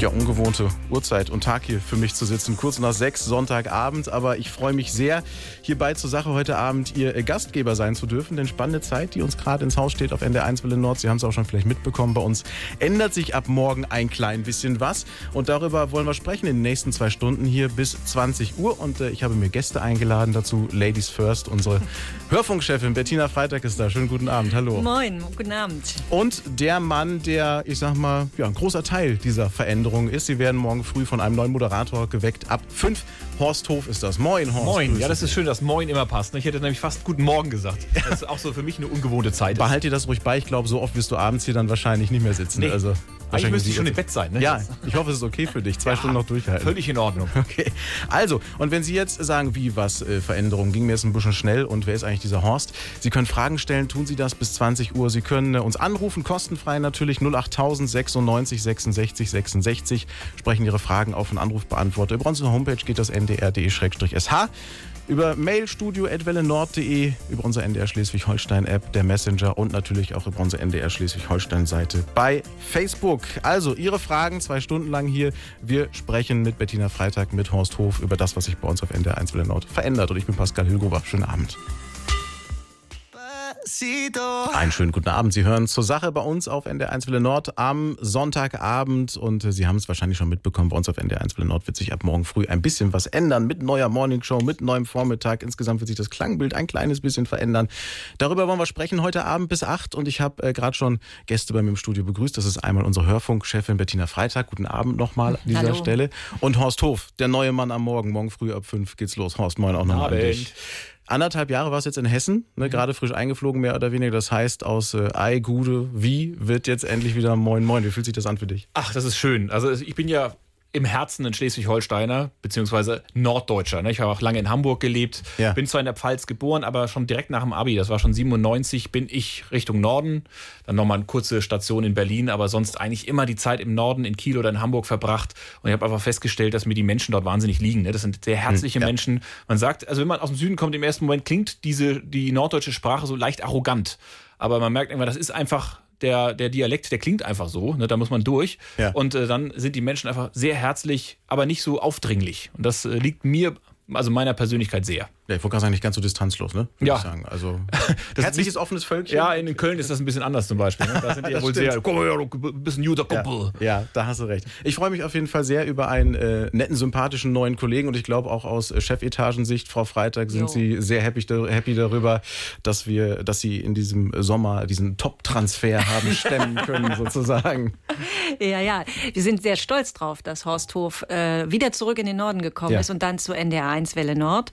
Ja, ungewohnte Uhrzeit und Tag hier für mich zu sitzen. Kurz nach 6, Sonntagabend. Aber ich freue mich sehr, hierbei zur Sache heute Abend Ihr Gastgeber sein zu dürfen. Denn spannende Zeit, die uns gerade ins Haus steht auf NDR 1 Welle Nord. Sie haben es auch schon vielleicht mitbekommen. Bei uns ändert sich ab morgen ein klein bisschen was. Und darüber wollen wir sprechen in den nächsten 2 Stunden hier bis 20 Uhr. Und ich habe mir Gäste eingeladen dazu. Ladies First, unsere Hörfunkchefin Bettina Freitag ist da. Schönen guten Abend. Hallo. Moin, guten Abend. Und der Mann, der, ich sag mal, ja, ein großer Teil dieser Veränderung ist. Sie werden morgen früh von einem neuen Moderator geweckt. Ab 5. Horst Hof ist das. Moin, Horst. Moin. Ja, das ist schön, dass Moin immer passt. Ich hätte nämlich fast Guten Morgen gesagt. Das ist auch so für mich eine ungewohnte Zeit. Behalt dir das ruhig bei. Ich glaube, so oft wirst du abends hier dann wahrscheinlich nicht mehr sitzen. Nee. Also, eigentlich müsste ich schon im Bett sein. Ne? Ja, ich hoffe, es ist okay für dich. 2 Stunden noch durchhalten. Völlig in Ordnung. Okay. Also, und wenn Sie jetzt sagen, wie, was, Veränderungen, ging mir jetzt ein bisschen schnell und wer ist eigentlich dieser Horst? Sie können Fragen stellen, tun Sie das bis 20 Uhr. Sie können uns anrufen, kostenfrei natürlich, 08000 96 66 66. Sprechen Ihre Fragen auf einen Anrufbeantworter. Über unsere Homepage geht das ndr.de/sh. Über mailstudio@wellenord.de, über unsere NDR Schleswig-Holstein-App, der Messenger und natürlich auch über unsere NDR Schleswig-Holstein-Seite bei Facebook. Also Ihre Fragen 2 Stunden lang hier. Wir sprechen mit Bettina Freitag, mit Horst Hof über das, was sich bei uns auf NDR 1 Welle Nord verändert. Und ich bin Pascal Hülgober. Schönen Abend. Einen schönen guten Abend. Sie hören zur Sache bei uns auf NDR 1 Welle Nord am Sonntagabend und Sie haben es wahrscheinlich schon mitbekommen, bei uns auf NDR 1 Welle Nord wird sich ab morgen früh ein bisschen was ändern mit neuer Morningshow, mit neuem Vormittag. Insgesamt wird sich das Klangbild ein kleines bisschen verändern. Darüber wollen wir sprechen heute Abend bis 8 und ich habe gerade schon Gäste bei mir im Studio begrüßt. Das ist einmal unsere Hörfunkchefin Bettina Freitag. Guten Abend nochmal an dieser Stelle. Und Horst Hof, der neue Mann am Morgen. Morgen früh ab 5 geht's los. Horst, moin auch nochmal an dich. 1,5 Jahre war es jetzt in Hessen, ne, gerade frisch eingeflogen, mehr oder weniger. Das heißt, aus Ei, Gude, wie wird jetzt endlich wieder Moin Moin? Wie fühlt sich das an für dich? Ach, das ist schön. Also ich bin ja im Herzen ein Schleswig-Holsteiner, beziehungsweise Norddeutscher. Ich habe auch lange in Hamburg gelebt, bin zwar in der Pfalz geboren, aber schon direkt nach dem Abi, das war schon 97, bin ich Richtung Norden. Dann nochmal eine kurze Station in Berlin, aber sonst eigentlich immer die Zeit im Norden, in Kiel oder in Hamburg verbracht. Und ich habe einfach festgestellt, dass mir die Menschen dort wahnsinnig liegen. Das sind sehr herzliche Menschen. Man sagt, also wenn man aus dem Süden kommt, im ersten Moment klingt die norddeutsche Sprache so leicht arrogant. Aber man merkt irgendwann, das ist einfach der Dialekt, der klingt einfach so, ne, da muss man durch. Ja. Und dann sind die Menschen einfach sehr herzlich, aber nicht so aufdringlich. Und das liegt mir, also meiner Persönlichkeit sehr. Ja, ich wollte gerade sagen, nicht ganz so distanzlos, ne? Ja. Ich sagen. Also, herzliches, offenes Völkchen. Ja, in Köln ist das ein bisschen anders zum Beispiel. Ne? Da sind die ja wohl sehr, komm her, du bist ein guter Kumpel. Ja, da hast du recht. Ich freue mich auf jeden Fall sehr über einen netten, sympathischen neuen Kollegen und ich glaube auch aus Chefetagensicht, Frau Freitag, sind Sie sehr happy darüber, dass Sie in diesem Sommer diesen Top-Transfer haben stemmen können, sozusagen. Ja, wir sind sehr stolz drauf, dass Horst Hof wieder zurück in den Norden gekommen ist und dann zu NDR 1 Welle Nord.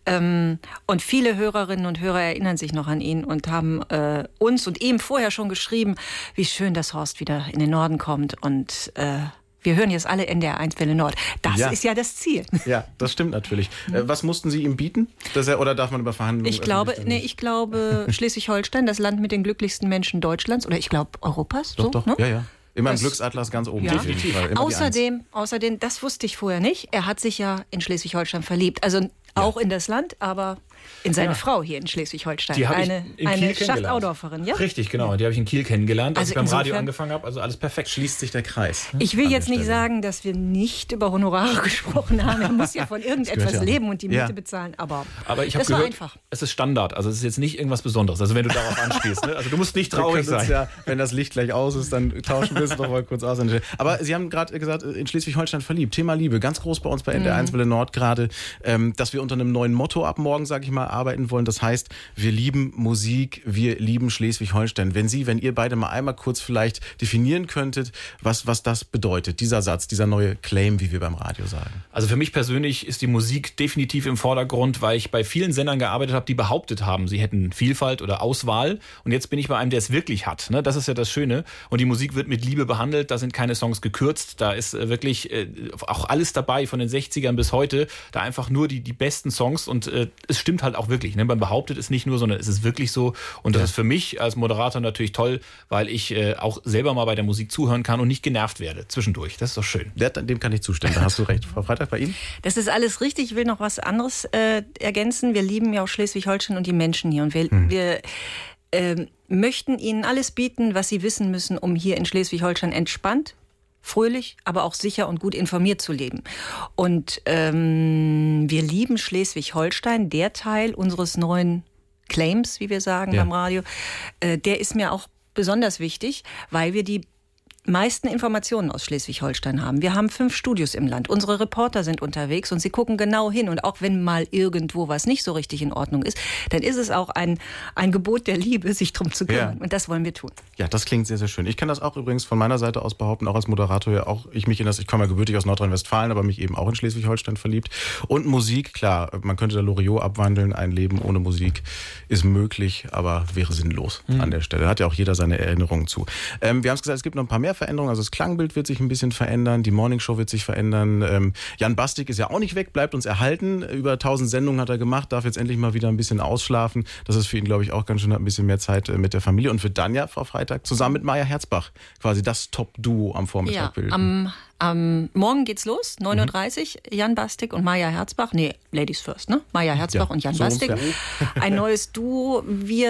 Und viele Hörerinnen und Hörer erinnern sich noch an ihn und haben uns und ihm vorher schon geschrieben, wie schön, dass Horst wieder in den Norden kommt. Und wir hören jetzt alle NDR 1 Welle Nord. Das ist ja das Ziel. Ja, das stimmt natürlich. Was mussten Sie ihm bieten? Oder darf man über Verhandlungen? Ich glaube Schleswig-Holstein, das Land mit den glücklichsten Menschen Deutschlands. Oder ich glaube Europas. Doch, ne? Ja. Immer im Glücksatlas ganz oben. Ja. Definitiv. Außerdem, das wusste ich vorher nicht, er hat sich ja in Schleswig-Holstein verliebt. Also auch in das Land, aber in seine Frau hier in Schleswig-Holstein. Die habe ich in Kiel Schacht-Audorferin, ja? Richtig, genau. Die habe ich in Kiel kennengelernt, als ich beim Radio angefangen habe. Also alles perfekt. Schließt sich der Kreis. Ich will jetzt nicht sagen, dass wir nicht über Honorare gesprochen haben. Er muss ja von irgendetwas leben und die Miete bezahlen. Aber ich habe gehört, einfach. Es ist Standard. Also es ist jetzt nicht irgendwas Besonderes. Also wenn du darauf anspielst. Ne? Also du musst nicht traurig sein. Ja, wenn das Licht gleich aus ist, dann tauschen wir es doch mal kurz aus. Aber Sie haben gerade gesagt, in Schleswig-Holstein verliebt. Thema Liebe. Ganz groß bei uns bei NDR 1 Welle Nord gerade, dass wir unter einem neuen Motto ab morgen, sage ich mal, arbeiten wollen. Das heißt, wir lieben Musik, wir lieben Schleswig-Holstein. Wenn ihr beide mal einmal kurz vielleicht definieren könntet, was das bedeutet, dieser Satz, dieser neue Claim, wie wir beim Radio sagen. Also für mich persönlich ist die Musik definitiv im Vordergrund, weil ich bei vielen Sendern gearbeitet habe, die behauptet haben, sie hätten Vielfalt oder Auswahl. Und jetzt bin ich bei einem, der es wirklich hat. Ne? Das ist ja das Schöne. Und die Musik wird mit Liebe behandelt. Da sind keine Songs gekürzt. Da ist wirklich auch alles dabei, von den 60ern bis heute. Da einfach nur die besten Songs. Und es stimmt halt auch wirklich. Ne? Man behauptet es nicht nur, sondern es ist wirklich so. Und das ist für mich als Moderator natürlich toll, weil ich auch selber mal bei der Musik zuhören kann und nicht genervt werde zwischendurch. Das ist doch schön. Dem kann ich zustimmen. Da hast du recht. Frau Freitag, bei Ihnen? Das ist alles richtig. Ich will noch was anderes ergänzen. Wir lieben ja auch Schleswig-Holstein und die Menschen hier. Und wir möchten Ihnen alles bieten, was Sie wissen müssen, um hier in Schleswig-Holstein entspannt fröhlich, aber auch sicher und gut informiert zu leben. Und wir lieben Schleswig-Holstein, der Teil unseres neuen Claims, wie wir sagen beim Radio, der ist mir auch besonders wichtig, weil wir die meisten Informationen aus Schleswig-Holstein haben. Wir haben 5 Studios im Land. Unsere Reporter sind unterwegs und sie gucken genau hin. Und auch wenn mal irgendwo was nicht so richtig in Ordnung ist, dann ist es auch ein Gebot der Liebe, sich drum zu kümmern. Und das wollen wir tun. Ja, das klingt sehr, sehr schön. Ich kann das auch übrigens von meiner Seite aus behaupten, auch als Moderator. Ja, auch ich komme ja gebürtig aus Nordrhein-Westfalen, aber mich eben auch in Schleswig-Holstein verliebt. Und Musik, klar, man könnte da Loriot abwandeln. Ein Leben ohne Musik ist möglich, aber wäre sinnlos an der Stelle. Da hat ja auch jeder seine Erinnerungen zu. Wir haben es gesagt, es gibt noch ein paar mehr Veränderungen. Also das Klangbild wird sich ein bisschen verändern, die Morningshow wird sich verändern. Jan Bastik ist ja auch nicht weg, bleibt uns erhalten. Über 1000 Sendungen hat er gemacht, darf jetzt endlich mal wieder ein bisschen ausschlafen. Das ist für ihn, glaube ich, auch ganz schön, hat ein bisschen mehr Zeit mit der Familie. Und wird dann ja, Frau Freitag, zusammen mit Maja Herzbach quasi das Top-Duo am Vormittag bilden. Am Morgen geht's los, 9.30 Uhr, Jan Bastik und Maja Herzbach. Nee, Ladies first, ne? Maja Herzbach und Jan Bastik. Ein neues Duo.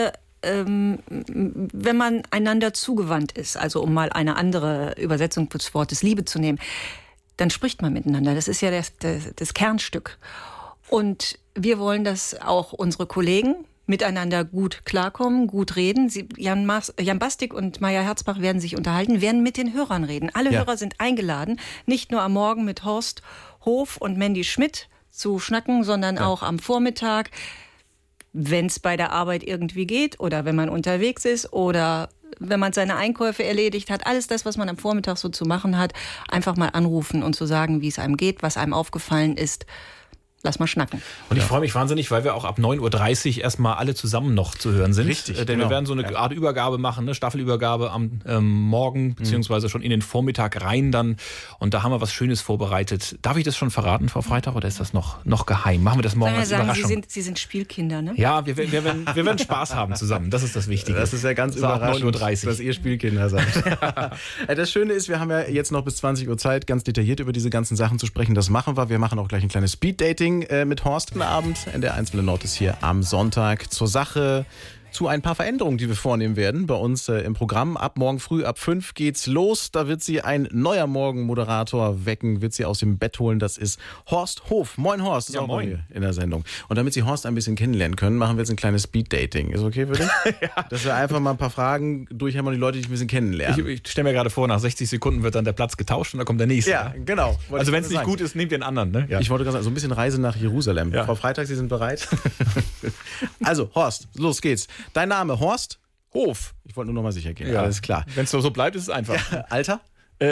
Wenn man einander zugewandt ist, also um mal eine andere Übersetzung des Wortes Liebe zu nehmen, dann spricht man miteinander. Das ist ja das Kernstück. Und wir wollen, dass auch unsere Kollegen miteinander gut klarkommen, gut reden. Jan Bastik und Maja Herzbach werden sich unterhalten, werden mit den Hörern reden. Alle Hörer sind eingeladen, nicht nur am Morgen mit Horst Hof und Mandy Schmidt zu schnacken, sondern auch am Vormittag, wenn es bei der Arbeit irgendwie geht oder wenn man unterwegs ist oder wenn man seine Einkäufe erledigt hat. Alles das, was man am Vormittag so zu machen hat, einfach mal anrufen und zu sagen, wie es einem geht, was einem aufgefallen ist. Lass mal schnacken. Und ich freue mich wahnsinnig, weil wir auch ab 9.30 Uhr erstmal alle zusammen noch zu hören sind. Richtig. Denn wir werden so eine Art Übergabe machen, eine Staffelübergabe am Morgen, beziehungsweise schon in den Vormittag rein dann. Und da haben wir was Schönes vorbereitet. Darf ich das schon verraten, Frau Freitag, oder ist das noch geheim? Machen wir das morgen als Überraschung? Sie sind Spielkinder, ne? Ja, wir werden Spaß haben zusammen. Das ist das Wichtige. Das ist ja ganz überraschend, 9.30 Uhr, dass ihr Spielkinder seid. Das Schöne ist, wir haben ja jetzt noch bis 20 Uhr Zeit, ganz detailliert über diese ganzen Sachen zu sprechen. Das machen wir. Wir machen auch gleich ein kleines Speed-Dating mit Horst am Abend. Der Einzelne Nord ist hier am Sonntag zur Sache. Zu ein paar Veränderungen, die wir vornehmen werden bei uns im Programm. Ab morgen früh, ab 5 geht's los. Da wird sie ein neuer Morgenmoderator wecken, wird sie aus dem Bett holen. Das ist Horst Hof. Moin Horst, ist auch bei mir in der Sendung. Und damit Sie Horst ein bisschen kennenlernen können, machen wir jetzt ein kleines Speed-Dating. Ist okay für dich? Ja. Dass wir einfach mal ein paar Fragen durchhämmern, die Leute dich ein bisschen kennenlernen. Ich stelle mir gerade vor, nach 60 Sekunden wird dann der Platz getauscht und dann kommt der nächste. Ja, genau. Also wenn es nicht gut ist, nehmt ihr einen anderen. Ne? Ja. Ich wollte gerade sagen, so ein bisschen Reise nach Jerusalem. Ja. Frau Freitag, Sie sind bereit? Also Horst, los geht's. Dein Name, Horst Hof. Ich wollte nur noch mal sicher gehen. Ja. Alles klar. Wenn es so bleibt, ist es einfach. Ja. Alter?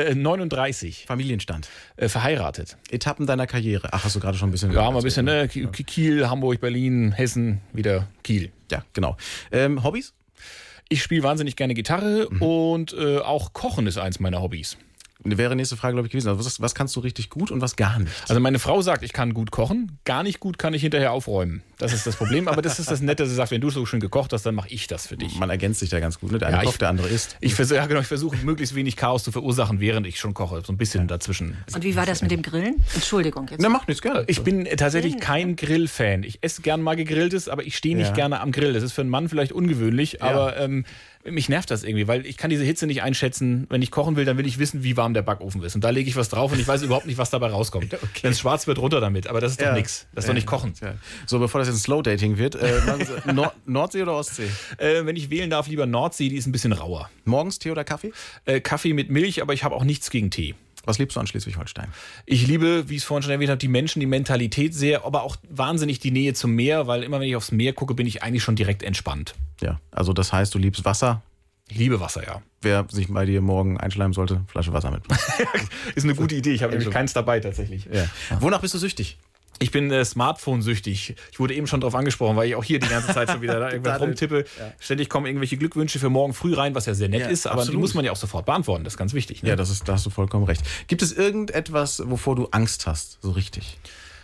39. Familienstand? Verheiratet. Etappen deiner Karriere? Ach, hast du gerade schon ein bisschen... Ja, mal ein bisschen, ne? Kiel, Hamburg, Berlin, Hessen, wieder Kiel. Ja, genau. Hobbys? Ich spiele wahnsinnig gerne Gitarre und auch Kochen ist eins meiner Hobbys. Wäre nächste Frage, glaube ich, gewesen. Also was kannst du richtig gut und was gar nicht? Also meine Frau sagt, ich kann gut kochen. Gar nicht gut kann ich hinterher aufräumen. Das ist das Problem. Aber das ist das Nette, sie sagt, wenn du so schön gekocht hast, dann mache ich das für dich. Man ergänzt sich da ganz gut. Ne? Der eine kocht, der andere isst. Ich versuche möglichst wenig Chaos zu verursachen, während ich schon koche. So ein bisschen dazwischen. Und wie war das mit dem Grillen? Entschuldigung. Jetzt. Na, mach nichts, gerne. Ich bin tatsächlich kein Grillfan. Ich esse gern mal Gegrilltes, aber ich stehe nicht gerne am Grill. Das ist für einen Mann vielleicht ungewöhnlich, aber mich nervt das irgendwie, weil ich kann diese Hitze nicht einschätzen. Wenn ich kochen will, dann will ich wissen, wie warm der Backofen ist. Und da lege ich was drauf und ich weiß überhaupt nicht, was dabei rauskommt. Okay. Wenn es schwarz wird, runter damit. Aber das ist doch nichts. Das ist doch nicht kochen. Ja. So, bevor das jetzt ein Slow-Dating wird, Nordsee oder Ostsee? Wenn ich wählen darf, lieber Nordsee, die ist ein bisschen rauer. Morgens Tee oder Kaffee? Kaffee mit Milch, aber ich habe auch nichts gegen Tee. Was liebst du an Schleswig-Holstein? Ich liebe, wie ich es vorhin schon erwähnt habe, die Menschen, die Mentalität sehr, aber auch wahnsinnig die Nähe zum Meer, weil immer wenn ich aufs Meer gucke, bin ich eigentlich schon direkt entspannt. Ja, also das heißt, du liebst Wasser? Ich liebe Wasser, ja. Wer sich bei dir morgen einschleimen sollte, Flasche Wasser mitbringen. Ist eine gute Idee. Ich habe nämlich keins dabei tatsächlich. Ja. Wonach bist du süchtig? Ich bin Smartphone-süchtig. Ich wurde eben schon darauf angesprochen, weil ich auch hier die ganze Zeit schon wieder da irgendwas rumtippe. Ja. Ständig kommen irgendwelche Glückwünsche für morgen früh rein, was ja sehr nett ist, aber absolut. Die muss man ja auch sofort beantworten. Das ist ganz wichtig. Ne? Ja, da hast du vollkommen recht. Gibt es irgendetwas, wovor du Angst hast, so richtig?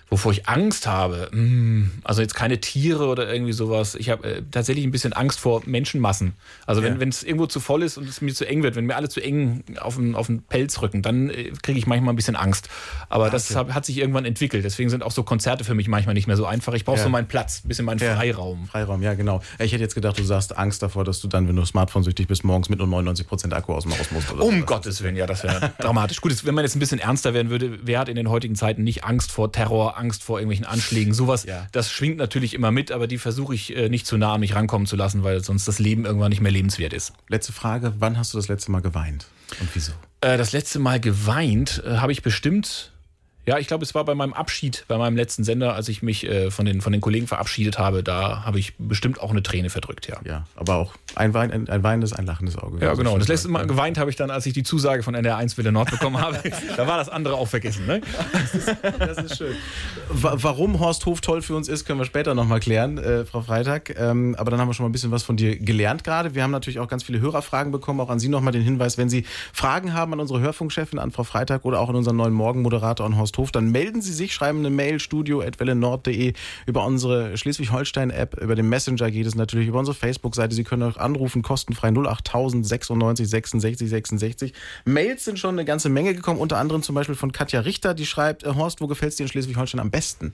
Wovor ich Angst habe, also jetzt keine Tiere oder irgendwie sowas. Ich habe tatsächlich ein bisschen Angst vor Menschenmassen. Also wenn es irgendwo zu voll ist und es mir zu eng wird, wenn mir alle zu eng auf den Pelz rücken, dann kriege ich manchmal ein bisschen Angst. Aber das hat sich irgendwann entwickelt. Deswegen sind auch so Konzerte für mich manchmal nicht mehr so einfach. Ich brauche so meinen Platz, ein bisschen meinen Freiraum. Freiraum, ja genau. Ich hätte jetzt gedacht, du sagst Angst davor, dass du dann, wenn du Smartphone-süchtig bist, morgens mit nur 99% Akku aus dem Haus musst. Um Gottes Willen, ja, das wäre dramatisch. Gut, wenn man jetzt ein bisschen ernster werden würde, wer hat in den heutigen Zeiten nicht Angst vor Terror, Angst vor irgendwelchen Anschlägen, sowas, das schwingt natürlich immer mit, aber die versuche ich nicht zu nah an mich rankommen zu lassen, weil sonst das Leben irgendwann nicht mehr lebenswert ist. Letzte Frage, wann hast du das letzte Mal geweint und wieso? Das letzte Mal geweint habe ich bestimmt... Ja, ich glaube, es war bei meinem Abschied, bei meinem letzten Sender, als ich mich von den Kollegen verabschiedet habe, da habe ich bestimmt auch eine Träne verdrückt, ja. Ja, aber auch ein weinendes, ein lachendes Auge. Ja, genau. Das letzte Mal geweint habe ich dann, als ich die Zusage von NDR 1 Welle Nord bekommen habe. Da war das andere auch vergessen, ne? Das ist schön. Warum Horst Hof toll für uns ist, können wir später nochmal klären, Frau Freitag. Aber dann haben wir schon mal ein bisschen was von dir gelernt gerade. Wir haben natürlich auch ganz viele Hörerfragen bekommen. Auch an Sie nochmal den Hinweis, wenn Sie Fragen haben an unsere Hörfunkchefin, an Frau Freitag oder auch an unseren neuen Morgenmoderator, an Horst Hof, dann melden Sie sich, schreiben eine Mail, studio@wellenord.de, über unsere Schleswig-Holstein-App, über den Messenger geht es natürlich, über unsere Facebook-Seite. Sie können auch anrufen, kostenfrei 08000 96 66 66. Mails sind schon eine ganze Menge gekommen, unter anderem zum Beispiel von Katja Richter, die schreibt, Horst, wo gefällt es dir in Schleswig-Holstein am besten?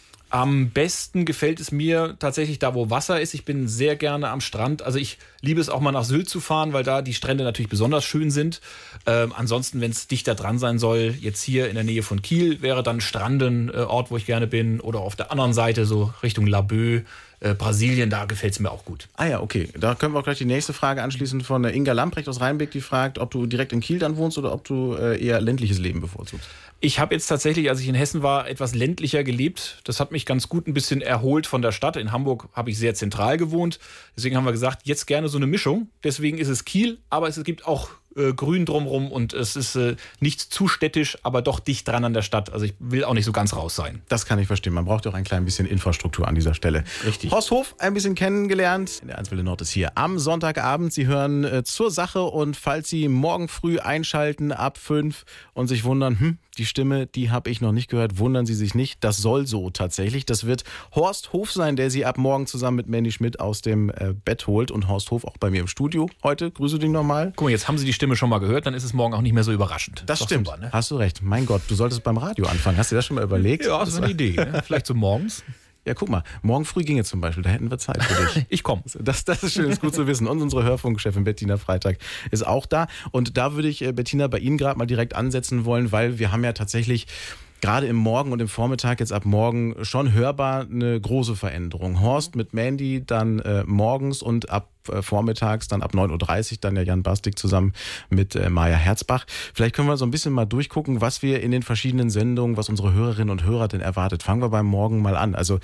Am besten gefällt es mir tatsächlich da, wo Wasser ist. Ich bin sehr gerne am Strand. Also ich liebe es auch mal nach Sylt zu fahren, weil da die Strände natürlich besonders schön sind. Ansonsten, wenn es dichter dran sein soll, jetzt hier in der Nähe von Kiel, wäre dann Stranden Ort, wo ich gerne bin. Oder auf der anderen Seite, so Richtung Laboe, Brasilien, da gefällt es mir auch gut. Ah ja, okay. Da können wir auch gleich die nächste Frage anschließen von Inga Lamprecht aus Rheinbeck, die fragt, ob du direkt in Kiel dann wohnst oder ob du eher ländliches Leben bevorzugst. Ich habe jetzt tatsächlich, als ich in Hessen war, etwas ländlicher gelebt. Das hat mich ganz gut ein bisschen erholt von der Stadt. In Hamburg habe ich sehr zentral gewohnt. Deswegen haben wir gesagt, jetzt gerne so eine Mischung. Deswegen ist es Kiel, aber es gibt auch Grün drumherum und es ist nicht zu städtisch, aber doch dicht dran an der Stadt. Also ich will auch nicht so ganz raus sein. Das kann ich verstehen. Man braucht auch ein klein bisschen Infrastruktur an dieser Stelle. Richtig. Horst Hof, ein bisschen kennengelernt. Der 1 Welle Nord ist hier am Sonntagabend. Sie hören zur Sache und falls Sie morgen früh einschalten ab 5 und sich wundern, die Stimme, die habe ich noch nicht gehört, wundern Sie sich nicht. Das soll so tatsächlich. Das wird Horst Hof sein, der Sie ab morgen zusammen mit Mandy Schmidt aus dem Bett holt. Und Horst Hof auch bei mir im Studio heute. Grüße dich nochmal. Guck mal, jetzt haben Sie die Stimme schon mal gehört, dann ist es morgen auch nicht mehr so überraschend. Das stimmt, super, ne? Hast du recht. Mein Gott, du solltest beim Radio anfangen. Hast du das schon mal überlegt? Ja, das ist eine Idee. Ne? Vielleicht so morgens. Ja, guck mal, morgen früh ginge zum Beispiel, da hätten wir Zeit für dich. Ich komme. Das ist schön, ist gut zu wissen. Und unsere Hörfunkchefin Bettina Freitag ist auch da. Und da würde ich, Bettina, bei Ihnen gerade mal direkt ansetzen wollen, weil wir haben ja tatsächlich gerade im Morgen und im Vormittag, jetzt ab morgen, schon hörbar eine große Veränderung. Horst mit Mandy dann morgens und ab vormittags, dann ab 9.30 Uhr, dann ja Jan Bastik zusammen mit Maja Herzbach. Vielleicht können wir so ein bisschen mal durchgucken, was wir in den verschiedenen Sendungen, was unsere Hörerinnen und Hörer denn erwartet. Fangen wir beim Morgen mal an. Also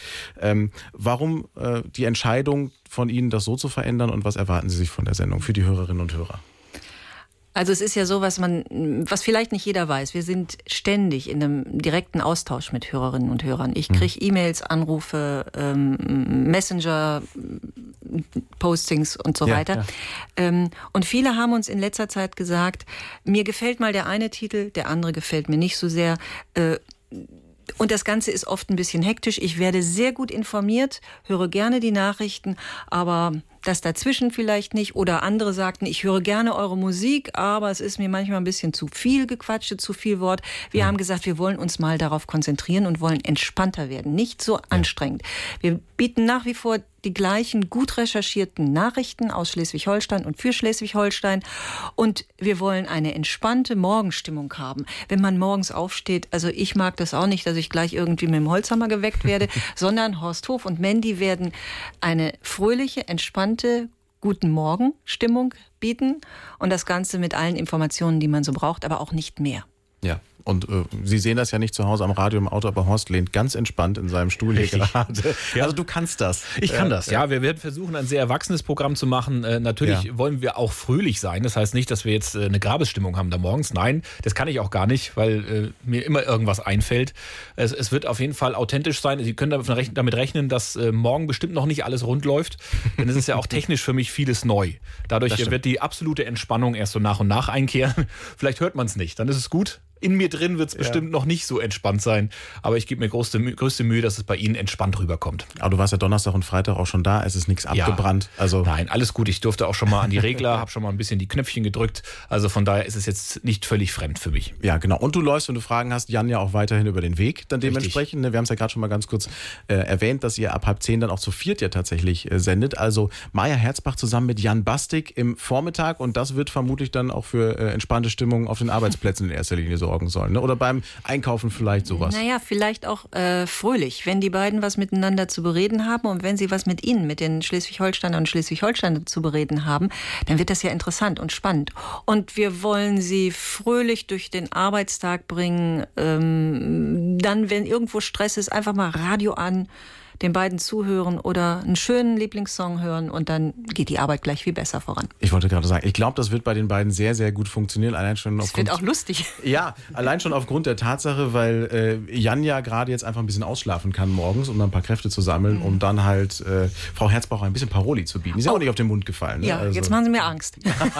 warum die Entscheidung von Ihnen, das so zu verändern und was erwarten Sie sich von der Sendung für die Hörerinnen und Hörer? Also es ist ja so, was vielleicht nicht jeder weiß. Wir sind ständig in einem direkten Austausch mit Hörerinnen und Hörern. Ich kriege E-Mails, Anrufe, Messenger, Postings und so weiter. Ja. Und viele haben uns in letzter Zeit gesagt, mir gefällt mal der eine Titel, der andere gefällt mir nicht so sehr. Und das Ganze ist oft ein bisschen hektisch. Ich werde sehr gut informiert, höre gerne die Nachrichten, aber das dazwischen vielleicht nicht. Oder andere sagten, ich höre gerne eure Musik, aber es ist mir manchmal ein bisschen zu viel Gequatsche, zu viel Wort. Wir haben gesagt, wir wollen uns mal darauf konzentrieren und wollen entspannter werden, nicht so anstrengend. Wir bieten nach wie vor die gleichen gut recherchierten Nachrichten aus Schleswig-Holstein und für Schleswig-Holstein. Und wir wollen eine entspannte Morgenstimmung haben. Wenn man morgens aufsteht, also ich mag das auch nicht, dass ich gleich irgendwie mit dem Holzhammer geweckt werde, sondern Horst Hof und Mandy werden eine fröhliche, entspannte, guten Morgen-Stimmung bieten und das Ganze mit allen Informationen, die man so braucht, aber auch nicht mehr. Ja. Und Sie sehen das ja nicht zu Hause am Radio im Auto, aber Horst lehnt ganz entspannt in seinem Stuhl hier gerade. Ja. Also du kannst das. Ich kann das, ja. Wir werden versuchen, ein sehr erwachsenes Programm zu machen. Natürlich wollen wir auch fröhlich sein. Das heißt nicht, dass wir jetzt eine Grabesstimmung haben da morgens. Nein, das kann ich auch gar nicht, weil mir immer irgendwas einfällt. Es wird auf jeden Fall authentisch sein. Sie können damit rechnen, dass morgen bestimmt noch nicht alles rund läuft. Denn es ist ja auch technisch für mich vieles neu. Dadurch wird die absolute Entspannung erst so nach und nach einkehren. Vielleicht hört man es nicht, dann ist es gut. in mir drin wird es bestimmt noch nicht so entspannt sein. Aber ich gebe mir größte Mühe, dass es bei Ihnen entspannt rüberkommt. Aber du warst ja Donnerstag und Freitag auch schon da. Es ist nichts abgebrannt. Also nein, alles gut. Ich durfte auch schon mal an die Regler, habe schon mal ein bisschen die Knöpfchen gedrückt. Also von daher ist es jetzt nicht völlig fremd für mich. Ja, genau. Und du läufst, wenn du Fragen hast, Jan, ja auch weiterhin über den Weg. Dann dementsprechend, wir haben es ja gerade schon mal ganz kurz erwähnt, dass ihr ab 9:30 dann auch zu viert ja tatsächlich sendet. Also Maja Herzbach zusammen mit Jan Bastik im Vormittag. Und das wird vermutlich dann auch für entspannte Stimmung auf den Arbeitsplätzen in erster Linie sorgen sollen. Ne? Oder beim Einkaufen vielleicht sowas. Naja, vielleicht auch fröhlich, wenn die beiden was miteinander zu bereden haben und wenn sie was mit Ihnen, mit den Schleswig-Holsteinern und Schleswig-Holsteinern zu bereden haben, dann wird das ja interessant und spannend. Und wir wollen sie fröhlich durch den Arbeitstag bringen. Dann, wenn irgendwo Stress ist, einfach mal Radio an, den beiden zuhören oder einen schönen Lieblingssong hören und dann geht die Arbeit gleich viel besser voran. Ich wollte gerade sagen, ich glaube, das wird bei den beiden sehr, sehr gut funktionieren. Allein schon das wird auch lustig. Ja, allein schon aufgrund der Tatsache, weil Jan ja gerade jetzt einfach ein bisschen ausschlafen kann morgens, um dann ein paar Kräfte zu sammeln, um dann halt Frau Herzbach ein bisschen Paroli zu bieten. Die ist ja auch nicht auf den Mund gefallen. Ne? Ja, also. Jetzt machen Sie mir Angst.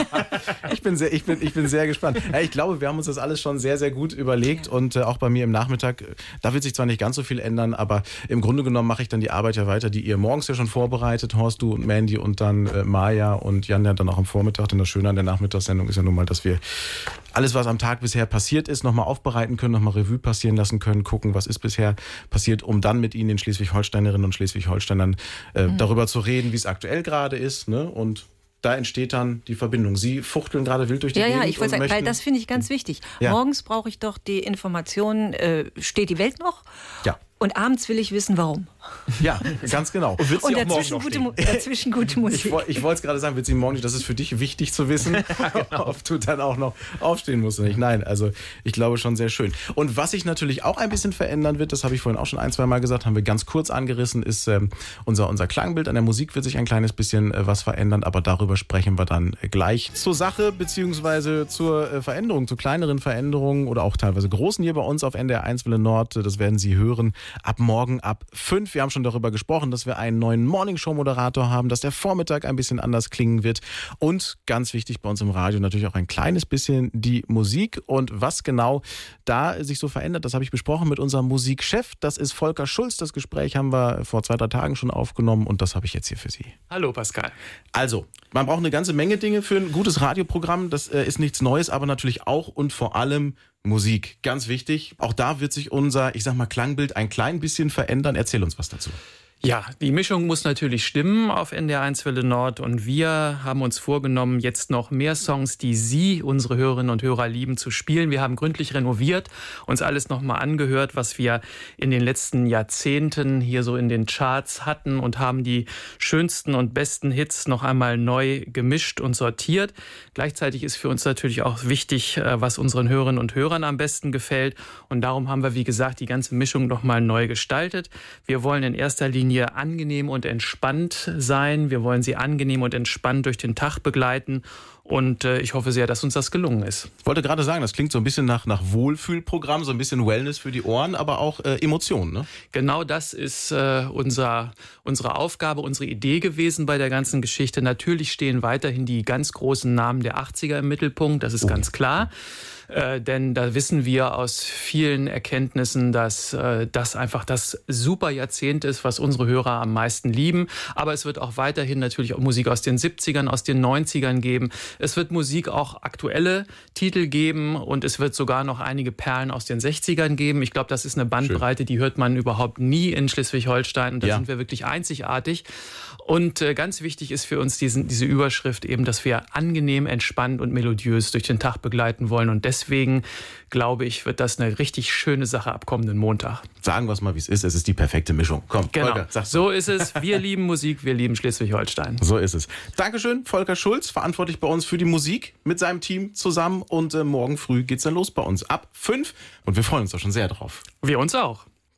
Ich bin sehr gespannt. Ja, ich glaube, wir haben uns das alles schon sehr, sehr gut überlegt und auch bei mir im Nachmittag, da wird sich zwar nicht ganz so viel ändern, aber im Grunde genommen mache ich dann die Arbeit ja weiter, die ihr morgens ja schon vorbereitet, Horst, du und Mandy und dann Maja und Jan ja dann auch am Vormittag. Denn das Schöne an der Nachmittagssendung ist ja nun mal, dass wir alles, was am Tag bisher passiert ist, nochmal aufbereiten können, nochmal Revue passieren lassen können, gucken, was ist bisher passiert, um dann mit Ihnen, den Schleswig-Holsteinerinnen und Schleswig-Holsteinern, darüber zu reden, wie es aktuell gerade ist, ne? Und da entsteht dann die Verbindung. Sie fuchteln gerade wild durch die Gegend. Ja, ich wollte sagen, weil das finde ich ganz wichtig. Ja. Morgens brauche ich doch die Informationen, steht die Welt noch? Ja. Und abends will ich wissen, warum. Ja, ganz genau. Und dazwischen gute Musik. Ich wollte es gerade sagen, wird sie morgen nicht, das ist für dich wichtig zu wissen, ob du dann auch noch aufstehen musst oder nicht. Nein, also ich glaube schon sehr schön. Und was sich natürlich auch ein bisschen verändern wird, das habe ich vorhin auch schon 1-2 Mal gesagt, haben wir ganz kurz angerissen, ist unser Klangbild. An der Musik wird sich ein kleines bisschen was verändern, aber darüber sprechen wir dann gleich. Zur Sache beziehungsweise zur Veränderung, zu kleineren Veränderungen oder auch teilweise großen hier bei uns auf NDR 1 Welle Nord. Das werden Sie hören ab morgen ab 5. Wir haben schon darüber gesprochen, dass wir einen neuen Morningshow-Moderator haben, dass der Vormittag ein bisschen anders klingen wird und ganz wichtig bei uns im Radio natürlich auch ein kleines bisschen die Musik und was genau da sich so verändert, das habe ich besprochen mit unserem Musikchef, das ist Volker Schulz. Das Gespräch haben wir vor 2-3 Tagen schon aufgenommen und das habe ich jetzt hier für Sie. Hallo Pascal. Also, man braucht eine ganze Menge Dinge für ein gutes Radioprogramm, das ist nichts Neues, aber natürlich auch und vor allem Musik, ganz wichtig. Auch da wird sich unser, ich sag mal, Klangbild ein klein bisschen verändern. Erzähl uns was dazu. Ja, die Mischung muss natürlich stimmen auf NDR 1 Welle Nord und wir haben uns vorgenommen, jetzt noch mehr Songs, die Sie, unsere Hörerinnen und Hörer, lieben, zu spielen. Wir haben gründlich renoviert, uns alles nochmal angehört, was wir in den letzten Jahrzehnten hier so in den Charts hatten und haben die schönsten und besten Hits noch einmal neu gemischt und sortiert. Gleichzeitig ist für uns natürlich auch wichtig, was unseren Hörerinnen und Hörern am besten gefällt und darum haben wir, wie gesagt, die ganze Mischung nochmal neu gestaltet. Wir wollen in erster Linie angenehm und entspannt sein. Wir wollen Sie angenehm und entspannt durch den Tag begleiten. Und ich hoffe sehr, dass uns das gelungen ist. Ich wollte gerade sagen, das klingt so ein bisschen nach Wohlfühlprogramm, so ein bisschen Wellness für die Ohren, aber auch Emotionen, ne? Genau das ist unsere Aufgabe, unsere Idee gewesen bei der ganzen Geschichte. Natürlich stehen weiterhin die ganz großen Namen der 80er im Mittelpunkt, das ist ganz klar. Denn da wissen wir aus vielen Erkenntnissen, dass das einfach das super Jahrzehnt ist, was unsere Hörer am meisten lieben. Aber es wird auch weiterhin natürlich auch Musik aus den 70ern, aus den 90ern geben. Es wird Musik auch aktuelle Titel geben und es wird sogar noch einige Perlen aus den 60ern geben. Ich glaube, das ist eine Bandbreite, die hört man überhaupt nie in Schleswig-Holstein und da sind wir wirklich einzigartig. Und ganz wichtig ist für uns diese Überschrift eben, dass wir angenehm, entspannt und melodiös durch den Tag begleiten wollen und deswegen glaube ich, wird das eine richtig schöne Sache ab kommenden Montag. Sagen wir es mal, wie es ist. Es ist die perfekte Mischung. Komm, genau. Volker, sag's. So ist es. Wir lieben Musik, wir lieben Schleswig-Holstein. So ist es. Dankeschön, Volker Schulz, verantwortlich bei uns für die Musik mit seinem Team zusammen. Und morgen früh geht's dann los bei uns ab 5. Und wir freuen uns doch schon sehr drauf. Wir uns auch.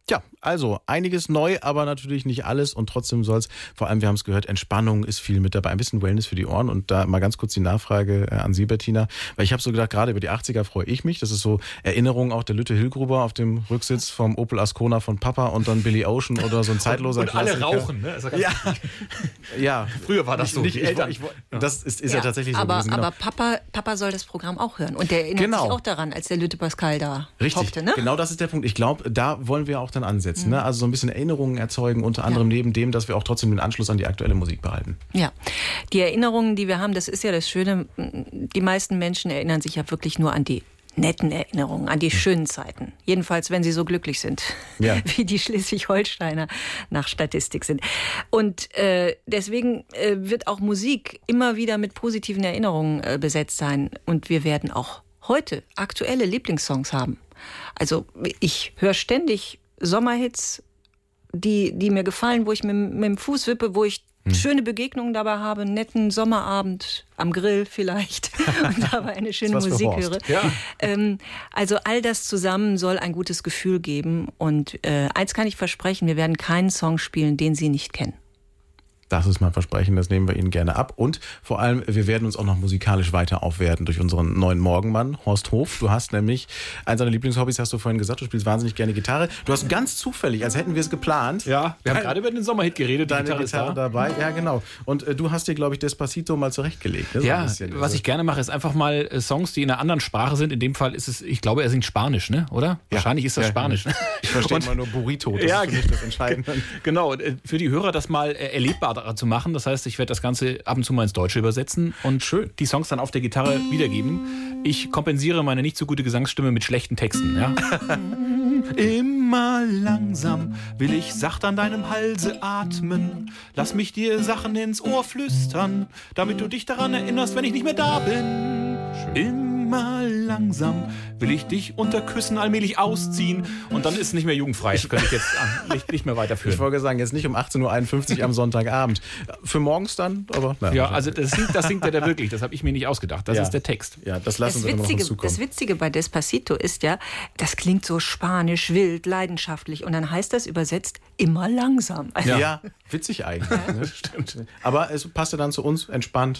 Ja, also einiges neu, aber natürlich nicht alles und trotzdem soll es, vor allem wir haben es gehört, Entspannung ist viel mit dabei, ein bisschen Wellness für die Ohren und da mal ganz kurz die Nachfrage an Sie, Bettina, weil ich habe so gedacht, gerade über die 80er freue ich mich, das ist so Erinnerung auch der Lütte Hillgruber auf dem Rücksitz vom Opel Ascona von Papa und dann Billy Ocean oder so ein zeitloser Klassiker. Und alle rauchen, ne? Also ja. Früher war das so. Die Eltern. Das ist ja tatsächlich so gewesen. Genau. Aber Papa soll das Programm auch hören und der erinnert sich auch daran, als der Lütte Pascal da hockte, ne? Genau, das ist der Punkt. Ich glaube, da wollen wir auch dann ansetzen. Ne? Also so ein bisschen Erinnerungen erzeugen, unter anderem neben dem, dass wir auch trotzdem den Anschluss an die aktuelle Musik behalten. Ja, die Erinnerungen, die wir haben, das ist ja das Schöne. Die meisten Menschen erinnern sich ja wirklich nur an die netten Erinnerungen, an die schönen Zeiten. Jedenfalls, wenn sie so glücklich sind, wie die Schleswig-Holsteiner nach Statistik sind. Und deswegen wird auch Musik immer wieder mit positiven Erinnerungen besetzt sein. Und wir werden auch heute aktuelle Lieblingssongs haben. Also ich höre ständig Sommerhits, die mir gefallen, wo ich mit dem Fuß wippe, wo ich schöne Begegnungen dabei habe, einen netten Sommerabend am Grill vielleicht und dabei eine schöne Musik höre. Ja. Also all das zusammen soll ein gutes Gefühl geben und eins kann ich versprechen, wir werden keinen Song spielen, den Sie nicht kennen. Das ist mein Versprechen, das nehmen wir Ihnen gerne ab. Und vor allem, wir werden uns auch noch musikalisch weiter aufwerten durch unseren neuen Morgenmann, Horst Hof. Du hast nämlich, eins deiner Lieblingshobbys, hast du vorhin gesagt, du spielst wahnsinnig gerne Gitarre. Du hast ganz zufällig, als hätten wir es geplant. Ja, wir haben gerade über den Sommerhit geredet. Deine Gitarre dabei, ja genau. Und du hast dir, glaube ich, Despacito mal zurechtgelegt. Ne? Ja, was ich gerne mache, ist einfach mal Songs, die in einer anderen Sprache sind. In dem Fall ist es, ich glaube, er singt Spanisch, ne? Oder? Ja. Wahrscheinlich ist das Spanisch. Ja. Ich verstehe immer nur Burrito, das ist für mich das Entscheidende. Genau, für die Hörer das mal erlebbar zu machen. Das heißt, ich werde das Ganze ab und zu mal ins Deutsche übersetzen und die Songs dann auf der Gitarre wiedergeben. Ich kompensiere meine nicht so gute Gesangsstimme mit schlechten Texten. Ja? Immer langsam will ich sacht an deinem Halse atmen. Lass mich dir Sachen ins Ohr flüstern, damit du dich daran erinnerst, wenn ich nicht mehr da bin. Immer langsam will ich dich unter Küssen allmählich ausziehen und dann ist es nicht mehr jugendfrei. Das könnte ich jetzt nicht mehr weiterführen. Ich wollte sagen, jetzt nicht um 18.51 Uhr am Sonntagabend. Für morgens dann? Aber, ja, also das singt er da wirklich. Das habe ich mir nicht ausgedacht. Das ist der Text. Ja, das lassen wir noch zukommen. Das Witzige bei Despacito ist ja, das klingt so spanisch, wild, leidenschaftlich und dann heißt das übersetzt immer langsam. Also ja, witzig eigentlich. Ne? Stimmt. Aber es passt ja dann zu uns, entspannt.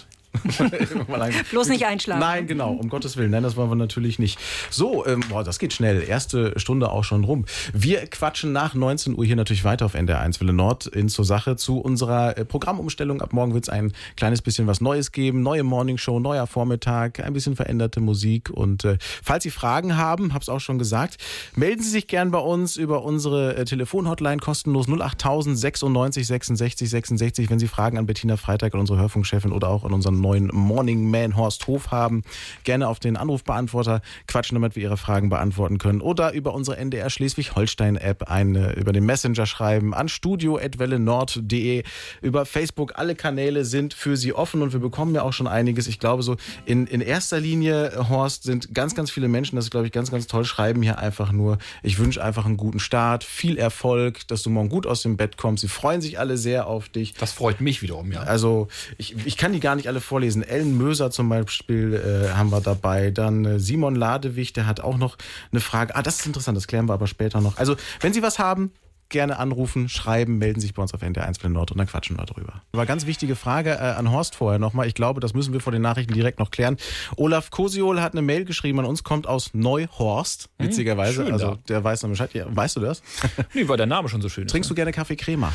Bloß nicht einschlafen. Nein, genau, um Gottes Willen. Nein, das wollen wir natürlich nicht. So, das geht schnell. Erste Stunde auch schon rum. Wir quatschen nach 19 Uhr hier natürlich weiter auf NDR 1 Welle Nord in zur Sache zu unserer Programmumstellung. Ab morgen wird es ein kleines bisschen was Neues geben. Neue Morningshow, neuer Vormittag, ein bisschen veränderte Musik. Und falls Sie Fragen haben, habe es auch schon gesagt, melden Sie sich gern bei uns über unsere Telefonhotline kostenlos 08000 96 66 66, wenn Sie Fragen an Bettina Freitag, an unsere Hörfunkchefin oder auch an unseren neuen Morning Man Horst Hof haben. Gerne auf den Anrufbeantworter quatschen, damit wir Ihre Fragen beantworten können. Oder über unsere NDR Schleswig-Holstein-App über den Messenger schreiben an studio@wellenord.de. Über Facebook, alle Kanäle sind für Sie offen und wir bekommen ja auch schon einiges. Ich glaube so in erster Linie, Horst, sind ganz, ganz viele Menschen, das ist glaube ich ganz, ganz toll, schreiben hier einfach nur, ich wünsche einfach einen guten Start, viel Erfolg, dass du morgen gut aus dem Bett kommst. Sie freuen sich alle sehr auf dich. Das freut mich wiederum, ja. Also ich kann die gar nicht alle vorlesen. Ellen Möser zum Beispiel haben wir dabei. Dann Simon Ladewig, der hat auch noch eine Frage. Das ist interessant, das klären wir aber später noch. Also, wenn Sie was haben, gerne anrufen, schreiben, melden sich bei uns auf NDR 1 Welle Nord und dann quatschen wir drüber. Aber ganz wichtige Frage an Horst vorher nochmal. Ich glaube, das müssen wir vor den Nachrichten direkt noch klären. Olaf Kosiol hat eine Mail geschrieben an uns, kommt aus Neuhorst, witzigerweise. Schön, also der weiß noch Bescheid. Ja, weißt du das? Nee, weil der Name schon so schön ist. Trinkst du gerne Kaffee Crema?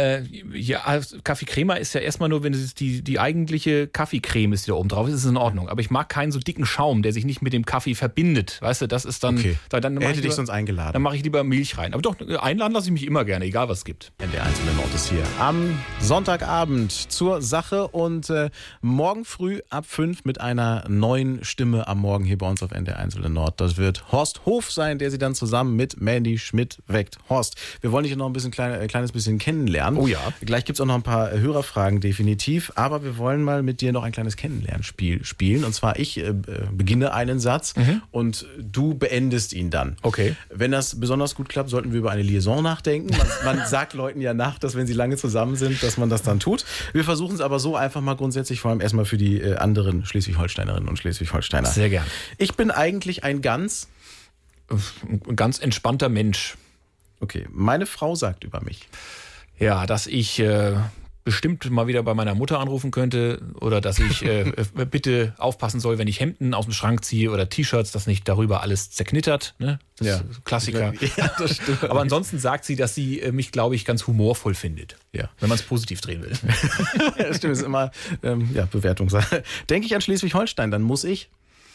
Ja, Kaffee Crema ist ja erstmal nur, wenn es die eigentliche Kaffeecreme ist, die da oben drauf ist, ist es in Ordnung. Aber ich mag keinen so dicken Schaum, der sich nicht mit dem Kaffee verbindet. Weißt du, das ist dann... Okay. Dann er hätte dich sonst eingeladen. Dann mache ich lieber Milch rein. Aber doch, einladen lasse ich mich immer gerne, egal was es gibt. NDR 1 Welle Nord ist hier am Sonntagabend zur Sache und morgen früh ab 5 mit einer neuen Stimme am Morgen hier bei uns auf NDR 1 Welle Nord. Das wird Horst Hof sein, der Sie dann zusammen mit Mandy Schmidt weckt. Horst, wir wollen dich noch ein bisschen kleines bisschen kennenlernen. Oh ja. Gleich gibt es auch noch ein paar Hörerfragen definitiv, aber wir wollen mal mit dir noch ein kleines Kennenlernspiel spielen. Und zwar ich beginne einen Satz und du beendest ihn dann. Okay. Wenn das besonders gut klappt, sollten wir über eine Liaison nachdenken. Man sagt Leuten ja nach, dass wenn sie lange zusammen sind, dass man das dann tut. Wir versuchen es aber so einfach mal grundsätzlich, vor allem erstmal für die anderen Schleswig-Holsteinerinnen und Schleswig-Holsteiner. Sehr gern. Ich bin eigentlich ein ganz entspannter Mensch. Okay, meine Frau sagt über mich. Ja, dass ich bestimmt mal wieder bei meiner Mutter anrufen könnte oder dass ich bitte aufpassen soll, wenn ich Hemden aus dem Schrank ziehe oder T-Shirts, dass nicht darüber alles zerknittert. Ne? Das ist Klassiker. Ja, das stimmt. Aber ansonsten sagt sie, dass sie mich, glaube ich, ganz humorvoll findet. Ja. Wenn man es positiv drehen will. Das stimmt, ist immer Bewertungssache. Denke ich an Schleswig-Holstein, dann muss ich...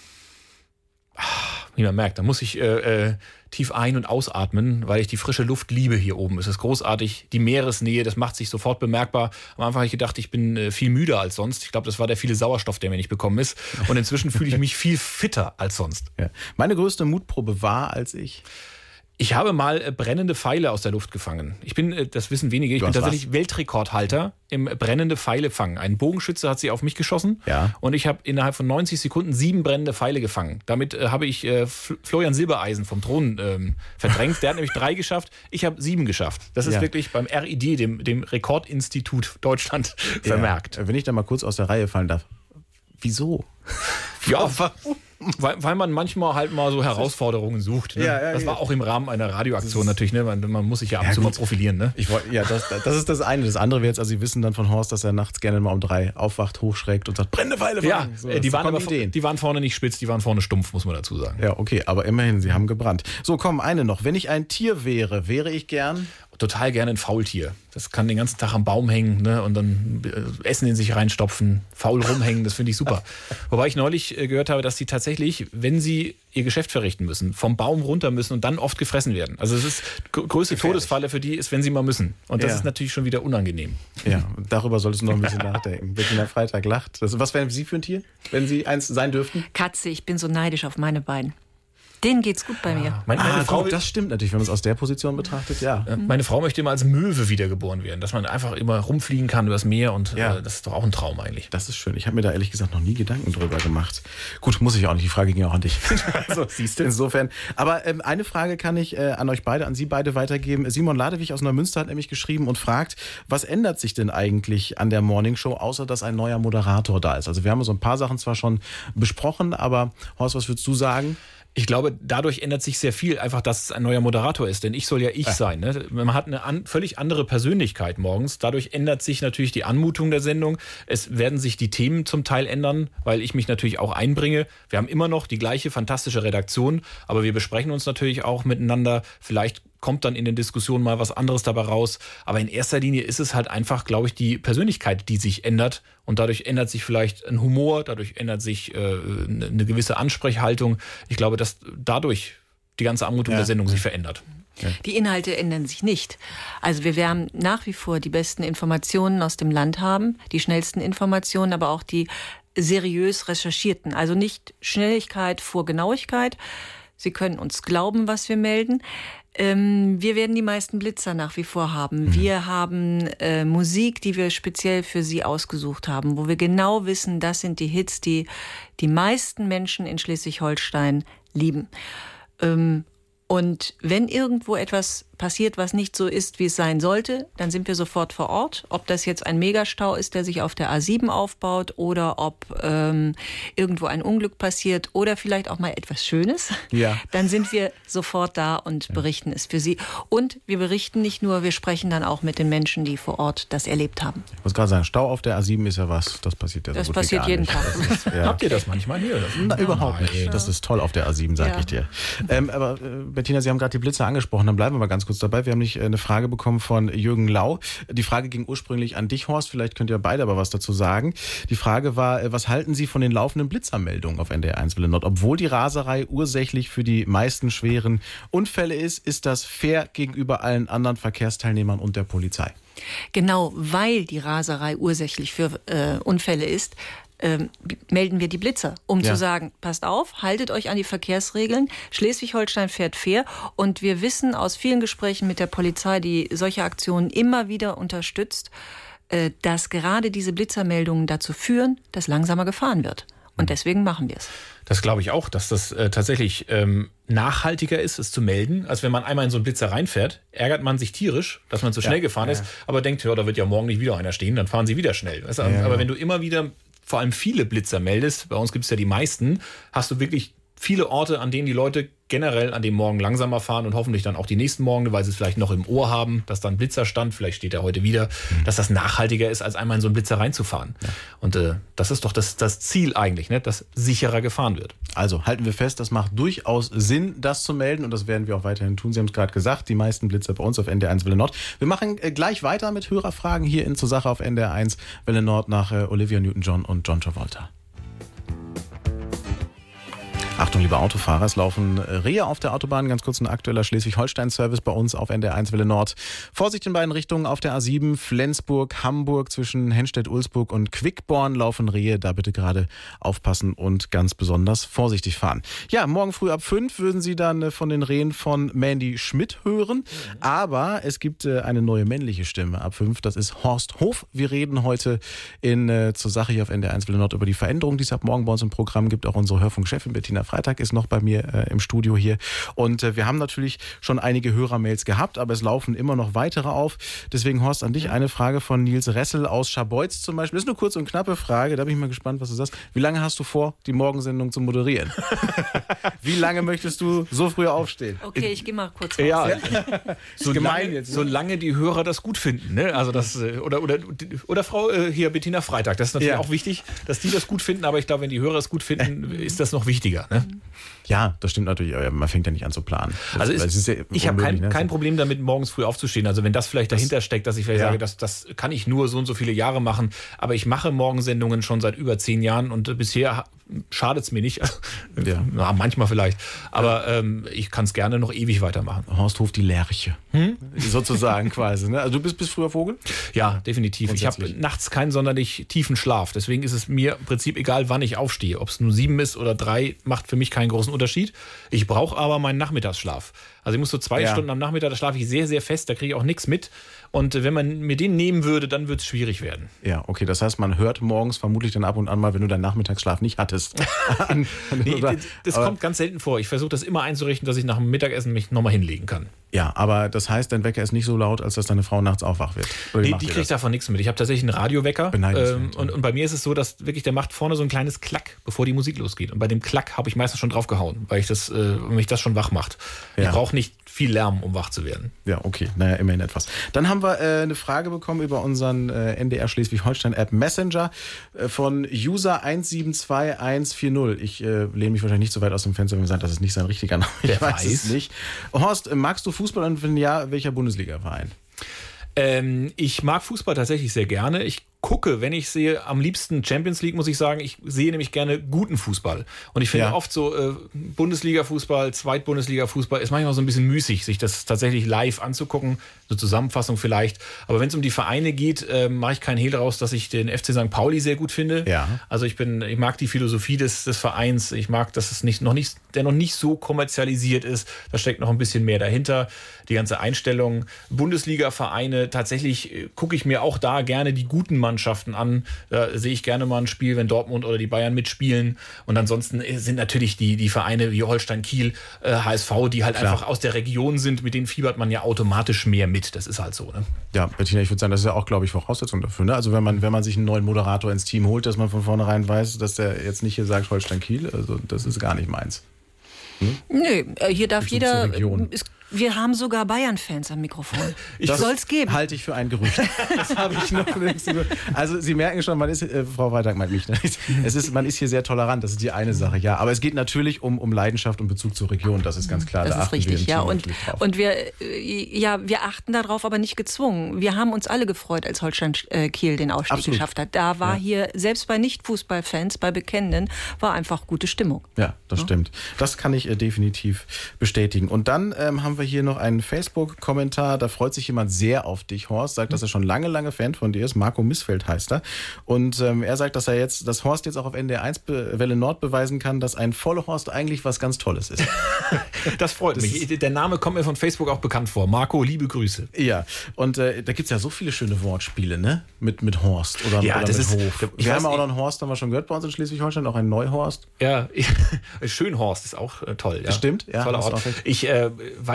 Wie man merkt, da muss ich tief ein- und ausatmen, weil ich die frische Luft liebe hier oben. Es ist großartig, die Meeresnähe, das macht sich sofort bemerkbar. Am Anfang habe ich gedacht, ich bin viel müder als sonst. Ich glaube, das war der viele Sauerstoff, der mir nicht bekommen ist. Und inzwischen fühle ich mich viel fitter als sonst. Ja. Meine größte Mutprobe war, als ich habe mal brennende Pfeile aus der Luft gefangen. Ich bin, das wissen wenige, ich bin tatsächlich Weltrekordhalter im brennende Pfeile fangen. Ein Bogenschütze hat sie auf mich geschossen und ich habe innerhalb von 90 Sekunden 7 brennende Pfeile gefangen. Damit habe ich Florian Silbereisen vom Thron verdrängt. Der hat nämlich 3 geschafft, ich habe 7 geschafft. Das ist wirklich beim RID, dem Rekordinstitut Deutschland, vermerkt. Wenn ich da mal kurz aus der Reihe fallen darf. Wieso? Ja, weil man manchmal halt mal so Herausforderungen sucht. Ne? Das war auch im Rahmen einer Radioaktion natürlich. Ne? Man muss sich ja ab und zu mal profilieren. Ne? Das ist das eine. Das andere wäre jetzt, also Sie wissen dann von Horst, dass er nachts gerne mal um 3 aufwacht, hochschreckt und sagt, brennende Pfeile fangen. Ja, so, die waren vorne nicht spitz, die waren vorne stumpf, muss man dazu sagen. Ja, okay, aber immerhin, sie haben gebrannt. So, komm, eine noch. Wenn ich ein Tier wäre ich gern... Total gerne ein Faultier. Das kann den ganzen Tag am Baum hängen, ne, und dann Essen in sich reinstopfen, faul rumhängen, das finde ich super. Wobei ich neulich gehört habe, dass sie tatsächlich, wenn sie ihr Geschäft verrichten müssen, vom Baum runter müssen und dann oft gefressen werden. Also es ist größte Todesfalle für die ist, wenn sie mal müssen. Und das ist natürlich schon wieder unangenehm. Ja, darüber solltest du noch ein bisschen nachdenken. Bettina Freitag lacht. Was wären Sie für ein Tier, wenn Sie eins sein dürften? Katze, ich bin so neidisch auf meine beiden. Denen geht's gut bei mir. Meine Frau, das stimmt natürlich, wenn man es aus der Position betrachtet, ja. Meine Frau möchte immer als Möwe wiedergeboren werden, dass man einfach immer rumfliegen kann übers Meer und das ist doch auch ein Traum eigentlich. Das ist schön. Ich habe mir da ehrlich gesagt noch nie Gedanken drüber gemacht. Gut, muss ich auch nicht. Die Frage ging auch an dich. Also, siehst du. Insofern. Aber eine Frage kann ich an euch beide, an Sie beide weitergeben. Simon Ladewig aus Neumünster hat nämlich geschrieben und fragt, was ändert sich denn eigentlich an der Morningshow, außer dass ein neuer Moderator da ist? Also wir haben so ein paar Sachen zwar schon besprochen, aber Horst, was würdest du sagen? Ich glaube, dadurch ändert sich sehr viel, einfach, dass es ein neuer Moderator ist. Denn ich soll ja ich sein. Ne? Man hat eine völlig andere Persönlichkeit morgens. Dadurch ändert sich natürlich die Anmutung der Sendung. Es werden sich die Themen zum Teil ändern, weil ich mich natürlich auch einbringe. Wir haben immer noch die gleiche fantastische Redaktion, aber wir besprechen uns natürlich auch miteinander. Vielleicht kommt dann in den Diskussionen mal was anderes dabei raus. Aber in erster Linie ist es halt einfach, glaube ich, die Persönlichkeit, die sich ändert. Und dadurch ändert sich vielleicht ein Humor, dadurch ändert sich eine gewisse Ansprechhaltung. Ich glaube, dass dadurch die ganze Anmutung der Sendung sich verändert. Ja. Die Inhalte ändern sich nicht. Also wir werden nach wie vor die besten Informationen aus dem Land haben, die schnellsten Informationen, aber auch die seriös recherchierten. Also nicht Schnelligkeit vor Genauigkeit. Sie können uns glauben, was wir melden. Wir werden die meisten Blitzer nach wie vor haben. Wir haben Musik, die wir speziell für Sie ausgesucht haben, wo wir genau wissen, das sind die Hits, die die meisten Menschen in Schleswig-Holstein lieben. Und wenn irgendwo etwas passiert, was nicht so ist, wie es sein sollte, dann sind wir sofort vor Ort. Ob das jetzt ein Megastau ist, der sich auf der A7 aufbaut oder ob irgendwo ein Unglück passiert oder vielleicht auch mal etwas Schönes, dann sind wir sofort da und berichten es für Sie. Und wir berichten nicht nur, wir sprechen dann auch mit den Menschen, die vor Ort das erlebt haben. Ich muss gerade sagen, Stau auf der A7 ist ja was, das passiert ja so das gut passiert wie gar jeden nicht. Tag. Das ist, Habt ihr das manchmal hier? Überhaupt nicht. Das ist toll auf der A7, sag ich dir. Aber Bettina, Sie haben gerade die Blitzer angesprochen, dann bleiben wir mal ganz kurz dabei. Wir haben nicht eine Frage bekommen von Jürgen Lau. Die Frage ging ursprünglich an dich, Horst. Vielleicht könnt ihr beide aber was dazu sagen. Die Frage war, was halten Sie von den laufenden Blitzermeldungen auf NDR 1 Welle Nord? Obwohl die Raserei ursächlich für die meisten schweren Unfälle ist das fair gegenüber allen anderen Verkehrsteilnehmern und der Polizei? Genau, weil die Raserei ursächlich für Unfälle ist, melden wir die Blitzer, um zu sagen, passt auf, haltet euch an die Verkehrsregeln, Schleswig-Holstein fährt fair und wir wissen aus vielen Gesprächen mit der Polizei, die solche Aktionen immer wieder unterstützt, dass gerade diese Blitzermeldungen dazu führen, dass langsamer gefahren wird. Und deswegen machen wir es. Das glaube ich auch, dass das tatsächlich nachhaltiger ist, es zu melden, als wenn man einmal in so einen Blitzer reinfährt, ärgert man sich tierisch, dass man zu schnell gefahren ist, aber denkt, da wird ja morgen nicht wieder einer stehen, dann fahren sie wieder schnell. Weißt du? Aber wenn du immer wieder vor allem viele Blitzer meldest, bei uns gibt es ja die meisten, hast du wirklich viele Orte, an denen die Leute generell an dem Morgen langsamer fahren und hoffentlich dann auch die nächsten Morgen, weil sie es vielleicht noch im Ohr haben, dass da ein Blitzer stand, vielleicht steht er heute wieder, dass das nachhaltiger ist, als einmal in so einen Blitzer reinzufahren. Ja. Und das ist doch das Ziel eigentlich, ne? Dass sicherer gefahren wird. Also halten wir fest, das macht durchaus Sinn, das zu melden und das werden wir auch weiterhin tun. Sie haben es gerade gesagt, die meisten Blitzer bei uns auf NDR 1 Welle Nord. Wir machen gleich weiter mit Hörerfragen hier in Zur Sache auf NDR 1 Welle Nord nach Olivia Newton-John und John Travolta. Achtung, liebe Autofahrer, es laufen Rehe auf der Autobahn. Ganz kurz ein aktueller Schleswig-Holstein-Service bei uns auf NDR 1 Welle Nord. Vorsicht in beiden Richtungen auf der A7, Flensburg, Hamburg, zwischen Henstedt-Ulsburg und Quickborn laufen Rehe. Da bitte gerade aufpassen und ganz besonders vorsichtig fahren. Ja, morgen früh ab 5 würden Sie dann von den Rehen von Mandy Schmidt hören. Aber es gibt eine neue männliche Stimme ab 5. Das ist Horst Hof. Wir reden heute Zur Sache hier auf NDR 1 Welle Nord über die Veränderung, die es ab morgen bei uns im Programm gibt. Auch unsere Hörfunkchefin Bettina Freitag ist noch bei mir im Studio hier. Und wir haben natürlich schon einige Hörermails gehabt, aber es laufen immer noch weitere auf. Deswegen, Horst, an dich eine Frage von Nils Ressel aus Scharbeutz zum Beispiel. Das ist eine kurze und knappe Frage, da bin ich mal gespannt, was du sagst. Wie lange hast du vor, die Morgensendung zu moderieren? Wie lange möchtest du so früh aufstehen? Okay, ich gehe mal kurz raus. Ja, solange die Hörer das gut finden. Ne? Also das, oder Frau hier Bettina Freitag, das ist natürlich auch wichtig, dass die das gut finden, aber ich glaube, wenn die Hörer es gut finden, ist das noch wichtiger. Ne? Ja, das stimmt natürlich, aber man fängt ja nicht an zu planen. Also ich habe kein Problem damit, morgens früh aufzustehen. Also wenn das vielleicht dahinter steckt, dass ich vielleicht sage, das kann ich nur so und so viele Jahre machen, aber ich mache Morgensendungen schon seit über 10 Jahren und bisher schadet es mir nicht. Na, manchmal vielleicht. Aber ich kann es gerne noch ewig weitermachen. Horst Hof, die Lerche. Sozusagen quasi. Ne? Also du bist früher Vogel? Ja, definitiv. Ich habe nachts keinen sonderlich tiefen Schlaf. Deswegen ist es mir im Prinzip egal, wann ich aufstehe. Ob es nur 7 ist oder 3, macht für mich keinen großen Unterschied. Ich brauche aber meinen Nachmittagsschlaf. Also ich muss so 2 Stunden am Nachmittag, da schlafe ich sehr, sehr fest, da kriege ich auch nichts mit. Und wenn man mir den nehmen würde, dann wird es schwierig werden. Ja, okay, das heißt, man hört morgens vermutlich dann ab und an mal, wenn du deinen Nachmittagsschlaf nicht hattest. Das kommt ganz selten vor. Ich versuche das immer einzurichten, dass ich nach dem Mittagessen mich nochmal hinlegen kann. Ja, aber das heißt, dein Wecker ist nicht so laut, als dass deine Frau nachts auch wach wird. Die kriegt davon nichts mit. Ich habe tatsächlich einen Radiowecker. Und bei mir ist es so, dass wirklich der macht vorne so ein kleines Klack, bevor die Musik losgeht. Und bei dem Klack habe ich meistens schon drauf gehauen, weil mich das schon wach macht. Ja. Ich brauche nicht viel Lärm, um wach zu werden. Ja, okay. Naja, immerhin etwas. Dann haben wir eine Frage bekommen über unseren NDR Schleswig-Holstein-App Messenger von User 172140. Ich lehne mich wahrscheinlich nicht so weit aus dem Fenster, wenn wir sagen, das ist nicht sein richtiger Name. Ich weiß es nicht. Horst, magst du Fußball und wenn ja, welcher Bundesliga-Verein? Ich mag Fußball tatsächlich sehr gerne. Ich gucke, wenn ich sehe, am liebsten Champions League, muss ich sagen. Ich sehe nämlich gerne guten Fußball. Und ich finde oft so Bundesliga-Fußball, Zweitbundesliga-Fußball ist manchmal so ein bisschen müßig, sich das tatsächlich live anzugucken. Eine Zusammenfassung vielleicht. Aber wenn es um die Vereine geht, mache ich keinen Hehl daraus, dass ich den FC St. Pauli sehr gut finde. Ja. Also ich mag die Philosophie des Vereins. Ich mag, dass es noch nicht so kommerzialisiert ist. Da steckt noch ein bisschen mehr dahinter. Die ganze Einstellung. Bundesliga-Vereine, tatsächlich gucke ich mir auch da gerne die guten Mannschaften an. Da sehe ich gerne mal ein Spiel, wenn Dortmund oder die Bayern mitspielen. Und ansonsten sind natürlich die Vereine wie Holstein Kiel, HSV, die halt einfach aus der Region sind, mit denen fiebert man ja automatisch mehr mit. Das ist halt so. Ne? Ja, Bettina, ich würde sagen, das ist ja auch, glaube ich, Voraussetzung dafür. Ne? Also wenn man sich einen neuen Moderator ins Team holt, dass man von vornherein weiß, dass der jetzt nicht hier sagt Holstein Kiel, also das ist gar nicht meins. Nö, hier darf jeder. Wir haben sogar Bayern-Fans am Mikrofon. Das soll es geben. Halte ich für ein Gerücht. Das habe ich noch längst über. Also Sie merken schon, Frau Freitag meint mich. Ne? Man ist hier sehr tolarant, das ist die eine Sache, ja. Aber es geht natürlich um Leidenschaft und Bezug zur Region, das ist ganz klar. Das ist richtig, ja. Und wir achten darauf, aber nicht gezwungen. Wir haben uns alle gefreut, als Holstein Kiel den Aufstieg geschafft hat. Da war hier, selbst bei Nicht-Fußballfans, bei Bekennenden, war einfach gute Stimmung. Ja, das stimmt. Das kann ich definitiv bestätigen. Und dann haben wir hier noch einen Facebook-Kommentar. Da freut sich jemand sehr auf dich, Horst. Sagt, dass er schon lange Fan von dir ist. Marco Missfeld heißt er. Und er sagt, dass Horst jetzt auch auf NDR 1 Welle Nord beweisen kann, dass ein voller Horst eigentlich was ganz Tolles ist. Das freut mich. Der Name kommt mir von Facebook auch bekannt vor. Marco, liebe Grüße. Ja, und da gibt es ja so viele schöne Wortspiele, ne? Mit Horst oder mit Hof. Wir haben auch noch einen Horst, haben wir schon gehört bei uns in Schleswig-Holstein, auch einen Neuhorst. Ja, Schönhorst ist auch toll. Ja. Stimmt, ja. Toller Ort. Ich weiß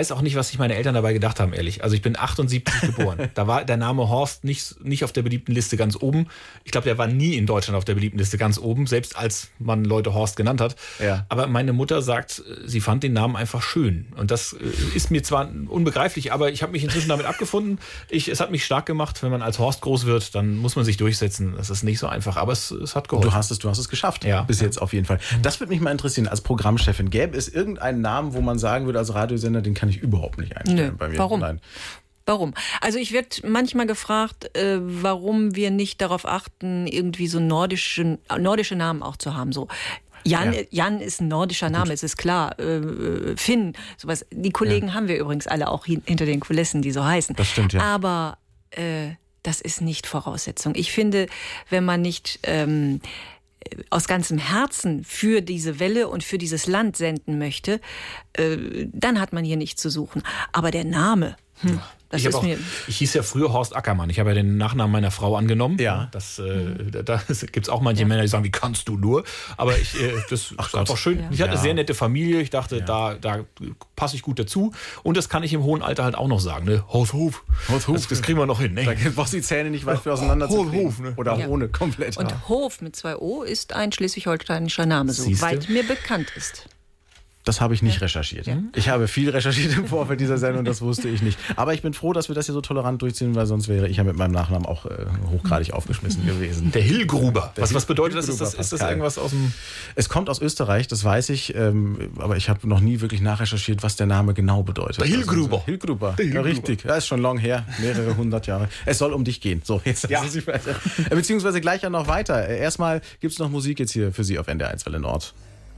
weiß auch nicht, was sich meine Eltern dabei gedacht haben, ehrlich. Also ich bin 78 geboren. Da war der Name Horst nicht auf der beliebten Liste ganz oben. Ich glaube, der war nie in Deutschland auf der beliebten Liste ganz oben, selbst als man Leute Horst genannt hat. Ja. Aber meine Mutter sagt, sie fand den Namen einfach schön. Und das ist mir zwar unbegreiflich, aber ich habe mich inzwischen damit abgefunden. Es hat mich stark gemacht. Wenn man als Horst groß wird, dann muss man sich durchsetzen. Das ist nicht so einfach, aber es hat geholfen. Du hast es geschafft, bis jetzt auf jeden Fall. Das würde mich mal interessieren, als Programmchefin, gäbe es irgendeinen Namen, wo man sagen würde, als Radiosender, den kann ich überhaupt nicht einstellen bei mir? Warum? Nein. Warum? Also ich werde manchmal gefragt, warum wir nicht darauf achten, irgendwie so nordische Namen auch zu haben. So Jan ist ein nordischer Name, es ist klar. Finn, sowas. Die Kollegen haben wir übrigens alle auch hinter den Kulissen, die so heißen. Das stimmt, ja. Aber das ist nicht Voraussetzung. Ich finde, wenn man nicht aus ganzem Herzen für diese Welle und für dieses Land senden möchte, dann hat man hier nichts zu suchen. Aber der Name, ich hieß ja früher Horst Ackermann. Ich habe ja den Nachnamen meiner Frau angenommen. Ja. Da gibt es auch manche Männer, die sagen, wie kannst du nur? Aber das ist einfach schön. Ja. Ich hatte eine sehr nette Familie. Ich dachte, da passe ich gut dazu. Und das kann ich im hohen Alter halt auch noch sagen. Ne? Horst Hof. Das kriegen wir noch hin. Ne? Da brauchst du die Zähne nicht weit für auseinander zu kriegen. Hof, ne? Oder ohne, komplett. Und Hof mit 2 O ist ein schleswig-holsteinischer Name, soweit mir bekannt ist. Das habe ich nicht recherchiert. Ja. Ich habe viel recherchiert im Vorfeld dieser Sendung, das wusste ich nicht. Aber ich bin froh, dass wir das hier so tolerant durchziehen, weil sonst wäre ich ja mit meinem Nachnamen auch hochgradig aufgeschmissen gewesen. Der Hillgruber. Was bedeutet das? Ist das irgendwas aus dem... Es kommt aus Österreich, das weiß ich, aber ich habe noch nie wirklich nachrecherchiert, was der Name genau bedeutet. Der Hillgruber. Also, Hillgruber. Ja, richtig. Das ist schon lang her, mehrere 100 Jahre. Es soll um dich gehen. So, jetzt lassen Sie weiter. Beziehungsweise gleich ja noch weiter. Erstmal gibt es noch Musik jetzt hier für Sie auf NDR 1 Welle Nord.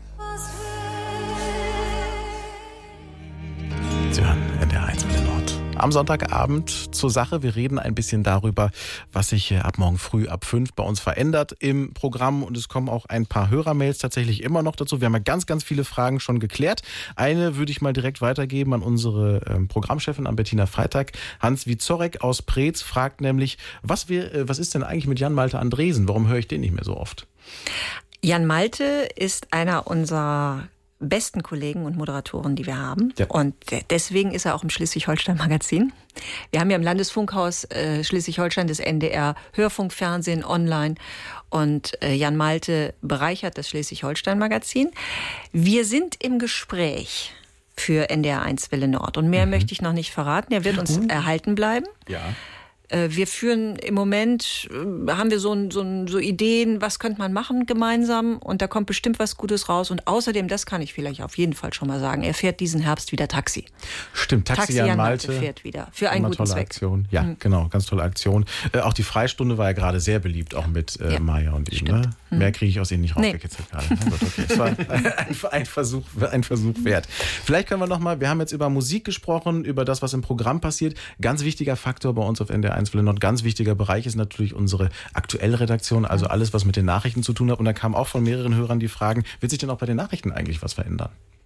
Sie hören NDR 1 Welle Nord. Am Sonntagabend zur Sache. Wir reden ein bisschen darüber, was sich ab morgen früh ab 5 bei uns verändert im Programm. Und es kommen auch ein paar Hörermails tatsächlich immer noch dazu. Wir haben ja ganz, ganz viele Fragen schon geklärt. Eine würde ich mal direkt weitergeben an unsere Programmchefin, an Bettina Freitag. Hans Wiezorek aus Preetz fragt nämlich, was ist denn eigentlich mit Jan Malte Andresen? Warum höre ich den nicht mehr so oft? Jan Malte ist einer unserer besten Kollegen und Moderatoren, die wir haben. Ja. Und deswegen ist er auch im Schleswig-Holstein-Magazin. Wir haben ja im Landesfunkhaus Schleswig-Holstein das NDR Hörfunk, Fernsehen, online. Und Jan Malte bereichert das Schleswig-Holstein-Magazin. Wir sind im Gespräch für NDR 1 Welle Nord. Und mehr möchte ich noch nicht verraten. Er wird uns erhalten bleiben. Ja. Wir führen im Moment, haben wir so Ideen, was könnte man machen gemeinsam, und da kommt bestimmt was Gutes raus. Und außerdem, das kann ich vielleicht auf jeden Fall schon mal sagen, er fährt diesen Herbst wieder Taxi. Stimmt, Taxi Jan Malte fährt wieder für einen guten tolle Zweck. Aktion. Ja, genau, ganz tolle Aktion. Auch die Freistunde war ja gerade sehr beliebt, auch mit Maja und ihm. Ne? Mehr kriege ich aus Ihnen nicht rausgekitzelt gerade. Okay. Das war ein Versuch wert. Vielleicht können wir nochmal, wir haben jetzt über Musik gesprochen, über das, was im Programm passiert. Ganz wichtiger Faktor bei uns auf NDR 1 Welle Nord, ganz wichtiger Bereich ist natürlich unsere aktuelle Redaktion, also alles, was mit den Nachrichten zu tun hat. Und da kamen auch von mehreren Hörern die Fragen, wird sich denn auch bei den Nachrichten eigentlich was verändern?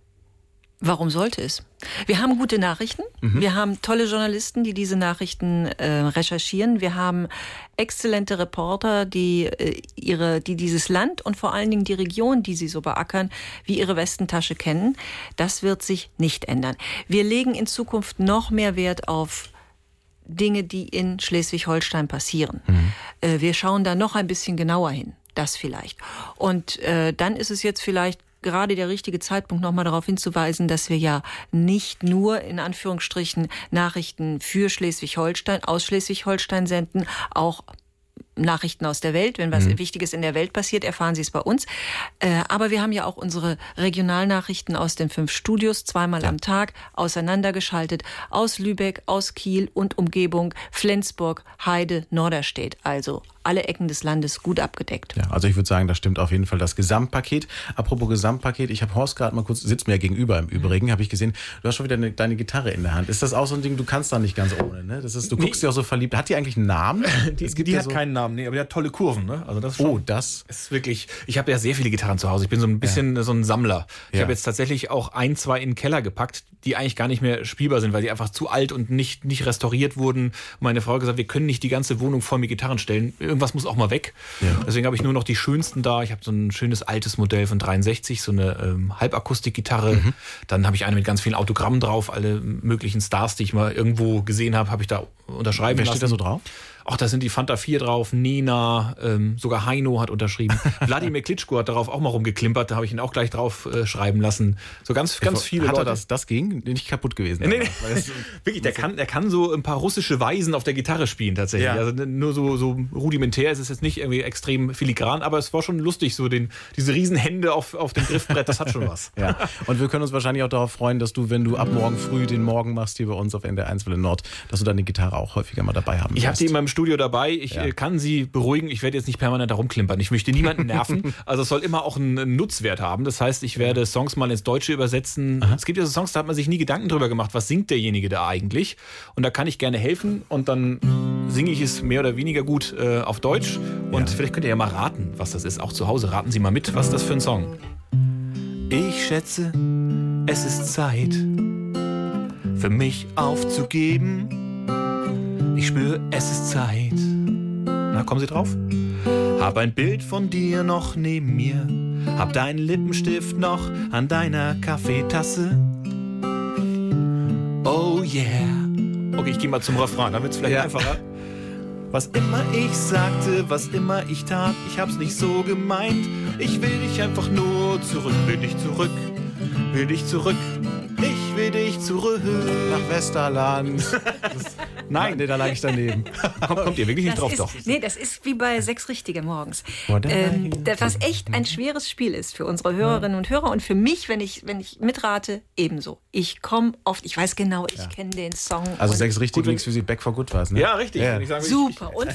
Warum sollte es? Wir haben gute Nachrichten. Wir haben tolle Journalisten, die diese Nachrichten recherchieren. Wir haben exzellente Reporter, die dieses Land und vor allen Dingen die Region, die sie so beackern, wie ihre Westentasche kennen. Das wird sich nicht ändern. Wir legen in Zukunft noch mehr Wert auf Dinge, die in Schleswig-Holstein passieren. Wir schauen da noch ein bisschen genauer hin. Das vielleicht. Und dann ist es jetzt vielleicht gerade der richtige Zeitpunkt, nochmal darauf hinzuweisen, dass wir ja nicht nur in Anführungsstrichen Nachrichten für Schleswig-Holstein, aus Schleswig-Holstein senden, auch Nachrichten aus der Welt. Wenn was Wichtiges in der Welt passiert, erfahren Sie es bei uns. Aber wir haben ja auch unsere Regionalnachrichten aus den 5 Studios, zweimal am Tag, auseinandergeschaltet, aus Lübeck, aus Kiel und Umgebung, Flensburg, Heide, Norderstedt. Also alle Ecken des Landes gut abgedeckt. Ja, also ich würde sagen, das stimmt auf jeden Fall das Gesamtpaket. Apropos Gesamtpaket, ich habe Horst gerade mal kurz, sitzt mir ja gegenüber im Übrigen, habe ich gesehen, du hast schon wieder deine Gitarre in der Hand. Ist das auch so ein Ding, du kannst da nicht ganz ohne, ne? Du guckst dir auch so verliebt. Hat die eigentlich einen Namen? Die hat keinen Namen, nee, aber die hat tolle Kurven, ne? Also das ist wirklich, ich habe ja sehr viele Gitarren zu Hause. Ich bin so ein bisschen so ein Sammler. Ich habe jetzt tatsächlich auch 1, 2 in den Keller gepackt, die eigentlich gar nicht mehr spielbar sind, weil die einfach zu alt und nicht restauriert wurden. Meine Frau hat gesagt, wir können nicht die ganze Wohnung voll mit Gitarren stellen. irgendwas muss auch mal weg. Ja. Deswegen habe ich nur noch die schönsten da. Ich habe so ein schönes altes Modell von 63, so eine Halbakustikgitarre. Dann habe ich eine mit ganz vielen Autogrammen drauf. Alle möglichen Stars, die ich mal irgendwo gesehen habe ich da unterschreiben lassen. Wer steht da so drauf? Ach, da sind die Fanta 4 drauf, Nena, sogar Heino hat unterschrieben. Wladimir Klitschko hat darauf auch mal rumgeklimpert, da habe ich ihn auch gleich drauf schreiben lassen. So ganz viele Leute. Hat er das ging? Nicht kaputt gewesen. Nee. Wirklich, der kann so ein paar russische Weisen auf der Gitarre spielen tatsächlich. Ja. Also nur so rudimentär ist es jetzt nicht irgendwie extrem filigran, aber es war schon lustig, so diese Riesenhände auf dem Griffbrett, das hat schon was. Ja. Und wir können uns wahrscheinlich auch darauf freuen, dass du, wenn du ab morgen früh den Morgen machst hier bei uns auf NDR 1 Welle Nord, dass du deine Gitarre auch häufiger mal dabei haben wirst. Ich habe die immer im Studio dabei. Ich kann sie beruhigen. Ich werde jetzt nicht permanent herumklimpern. Ich möchte niemanden nerven. Also es soll immer auch einen Nutzwert haben. Das heißt, ich werde Songs mal ins Deutsche übersetzen. Aha. Es gibt ja so Songs, da hat man sich nie Gedanken drüber gemacht, was singt derjenige da eigentlich? Und da kann ich gerne helfen und dann singe ich es mehr oder weniger gut auf Deutsch. Und vielleicht könnt ihr ja mal raten, was das ist. Auch zu Hause raten Sie mal mit, was ist das für ein Song? Ich schätze, es ist Zeit für mich aufzugeben. Ich spüre, es ist Zeit. Na, kommen Sie drauf? Hab ein Bild von dir noch neben mir. Hab deinen Lippenstift noch an deiner Kaffeetasse. Oh yeah. Okay, ich gehe mal zum Refrain, dann wird's vielleicht einfacher. Was immer ich sagte, was immer ich tat, ich hab's nicht so gemeint. Ich will dich einfach nur zurück, will dich zurück, will dich zurück. Ich will dich zurück. Nach Westerland. Nein, da lag ich daneben. Kommt ihr wirklich nicht drauf? Doch. Nee, das ist wie bei 6 Richtige morgens. Was echt ein schweres Spiel ist für unsere Hörerinnen und Hörer und für mich, wenn ich mitrate, ebenso. Ich komme oft, ich weiß genau, ich kenne den Song. Also 6 Richtige nichts für Sie, Back for Good war es, ne? Ja, richtig. Ja. Ich sagen, super. Und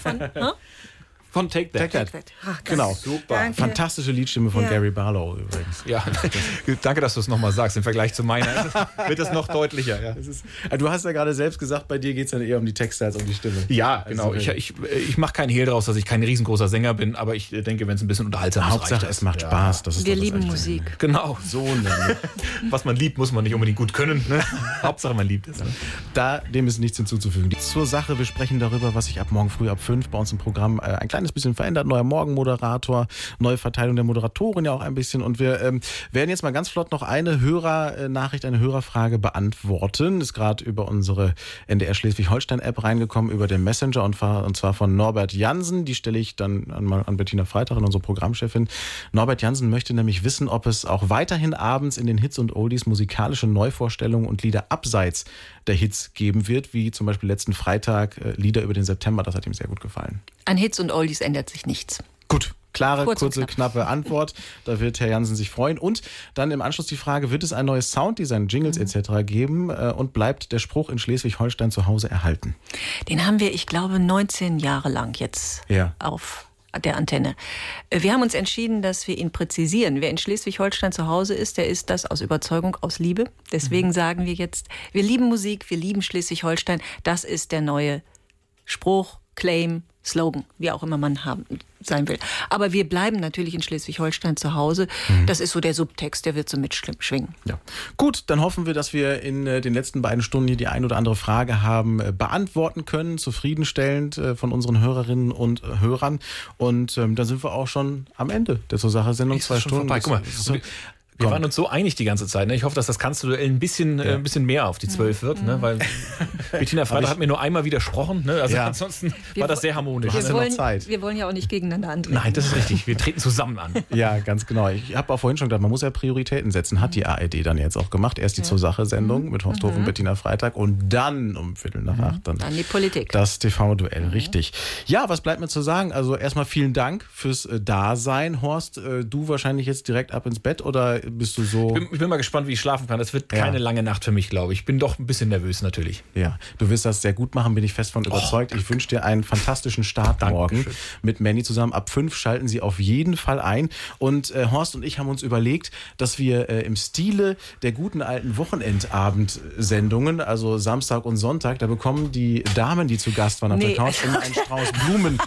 von Take That. Ach, genau. Super. Danke. Fantastische Liedstimme von Gary Barlow übrigens. Ja, danke, dass du es nochmal sagst. Im Vergleich zu meiner wird es noch deutlicher. Ja. Du hast ja gerade selbst gesagt, bei dir geht es dann eher um die Texte als um die Stimme. Ja, genau. Ich mache keinen Hehl draus, dass ich kein riesengroßer Sänger bin, aber ich denke, wenn es ein bisschen unterhaltsam ist, Hauptsache, es macht Spaß. Das ist wir lieben Musik. Genau. So, ne? Was man liebt, muss man nicht unbedingt gut können. Ne? Hauptsache, man liebt es. Ne? Dem ist nichts hinzuzufügen. Zur Sache, wir sprechen darüber, was sich ab morgen früh ab 5 bei uns im Programm ein kleines bisschen verändert. Neuer Morgenmoderator, neue Verteilung der Moderatorin ja auch ein bisschen. Und wir werden jetzt mal ganz flott noch eine Hörernachricht, eine Hörerfrage beantworten. Ist gerade über unsere NDR Schleswig-Holstein-App reingekommen, über den Messenger und zwar von Norbert Jansen. Die stelle ich dann mal an Bettina Freitag, unsere Programmchefin. Norbert Jansen möchte nämlich wissen, ob es auch weiterhin abends in den Hits und Oldies musikalische Neuvorstellungen und Lieder abseits der Hits geben wird, wie zum Beispiel letzten Freitag Lieder über den September. Das hat ihm sehr gut gefallen. An Hits und Oldies ändert sich nichts. Gut, klare, kurze, knappe Antwort. Da wird Herr Jansen sich freuen. Und dann im Anschluss die Frage, wird es ein neues Sounddesign, Jingles etc. geben und bleibt der Spruch in Schleswig-Holstein zu Hause erhalten? Den haben wir, ich glaube, 19 Jahre lang jetzt auf der Antenne. Wir haben uns entschieden, dass wir ihn präzisieren. Wer in Schleswig-Holstein zu Hause ist, der ist das aus Überzeugung, aus Liebe. Deswegen sagen wir jetzt, wir lieben Musik, wir lieben Schleswig-Holstein. Das ist der neue Spruch, Claim, Slogan, wie auch immer man sein will. Aber wir bleiben natürlich in Schleswig-Holstein zu Hause. Das ist so der Subtext, der wird so mitschwingen. Ja. Gut, dann hoffen wir, dass wir in den letzten beiden Stunden hier die ein oder andere Frage haben beantworten können, zufriedenstellend von unseren Hörerinnen und Hörern. Und dann sind wir auch schon am Ende der zur Sache Sendung. 2 Stunden. Vorbei. Guck mal, wir waren uns so einig die ganze Zeit. Ne? Ich hoffe, dass das Kanzlerduell ein bisschen mehr auf die 12 wird, ne? Weil Bettina Freitag hat mir nur einmal widersprochen. Ne? Also ansonsten war das sehr harmonisch. Wir wollen ja auch nicht gegeneinander antreten. Nein, das ist richtig. Wir treten zusammen an. Ja, ganz genau. Ich habe auch vorhin schon gedacht, man muss ja Prioritäten setzen. Hat die ARD dann jetzt auch gemacht. Erst die Zur-Sache-Sendung mit Horst Hof und Bettina Freitag und dann um 7:45 dann die Politik. Das TV-Duell, richtig. Ja, was bleibt mir zu sagen? Also erstmal vielen Dank fürs Dasein. Horst, du wahrscheinlich jetzt direkt ab ins Bett oder bist du so... Ich bin mal gespannt, wie ich schlafen kann. Das wird keine lange Nacht für mich, glaube ich. Ich bin doch ein bisschen nervös natürlich. Ja, du wirst das sehr gut machen, bin ich fest von überzeugt. Ich wünsche dir einen fantastischen Start morgen mit Manny zusammen. Ab 5 schalten Sie auf jeden Fall ein. Und Horst und ich haben uns überlegt, dass wir im Stile der guten alten Wochenendabendsendungen, also Samstag und Sonntag, da bekommen die Damen, die zu Gast waren auf der Couch, immer einen Strauß Blumen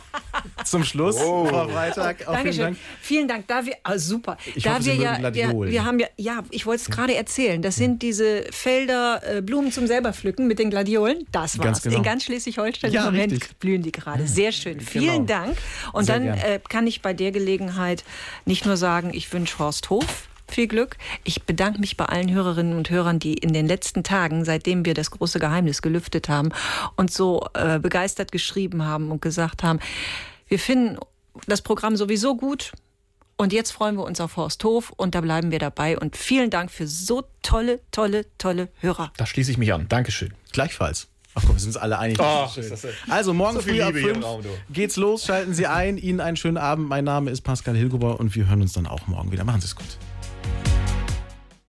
zum Schluss, Frau Freitag. Dankeschön. Vielen Dank. Super. Ich hoffe, Sie mögen Gladiolen. Wir haben ich wollte es gerade erzählen. Das sind diese Felder, Blumen zum selber pflücken mit den Gladiolen. Das war's. Ganz genau. In ganz Schleswig-Holstein im Moment richtig. blühen die gerade. Sehr schön. Vielen Dank. Und Sehr dann gern. kann ich bei der Gelegenheit nicht nur sagen, ich wünsche Horst Hof viel Glück. Ich bedanke mich bei allen Hörerinnen und Hörern, die in den letzten Tagen, seitdem wir das große Geheimnis gelüftet haben und so begeistert geschrieben haben und gesagt haben, wir finden das Programm sowieso gut und jetzt freuen wir uns auf Horst Hof und da bleiben wir dabei. Und vielen Dank für so tolle Hörer. Da schließe ich mich an. Dankeschön. Gleichfalls. Ach komm, wir sind uns alle einig. Also morgen früh ab 5 geht's los. Schalten Sie ein. Ihnen einen schönen Abend. Mein Name ist Pascal Hilguber und wir hören uns dann auch morgen wieder. Machen Sie es gut.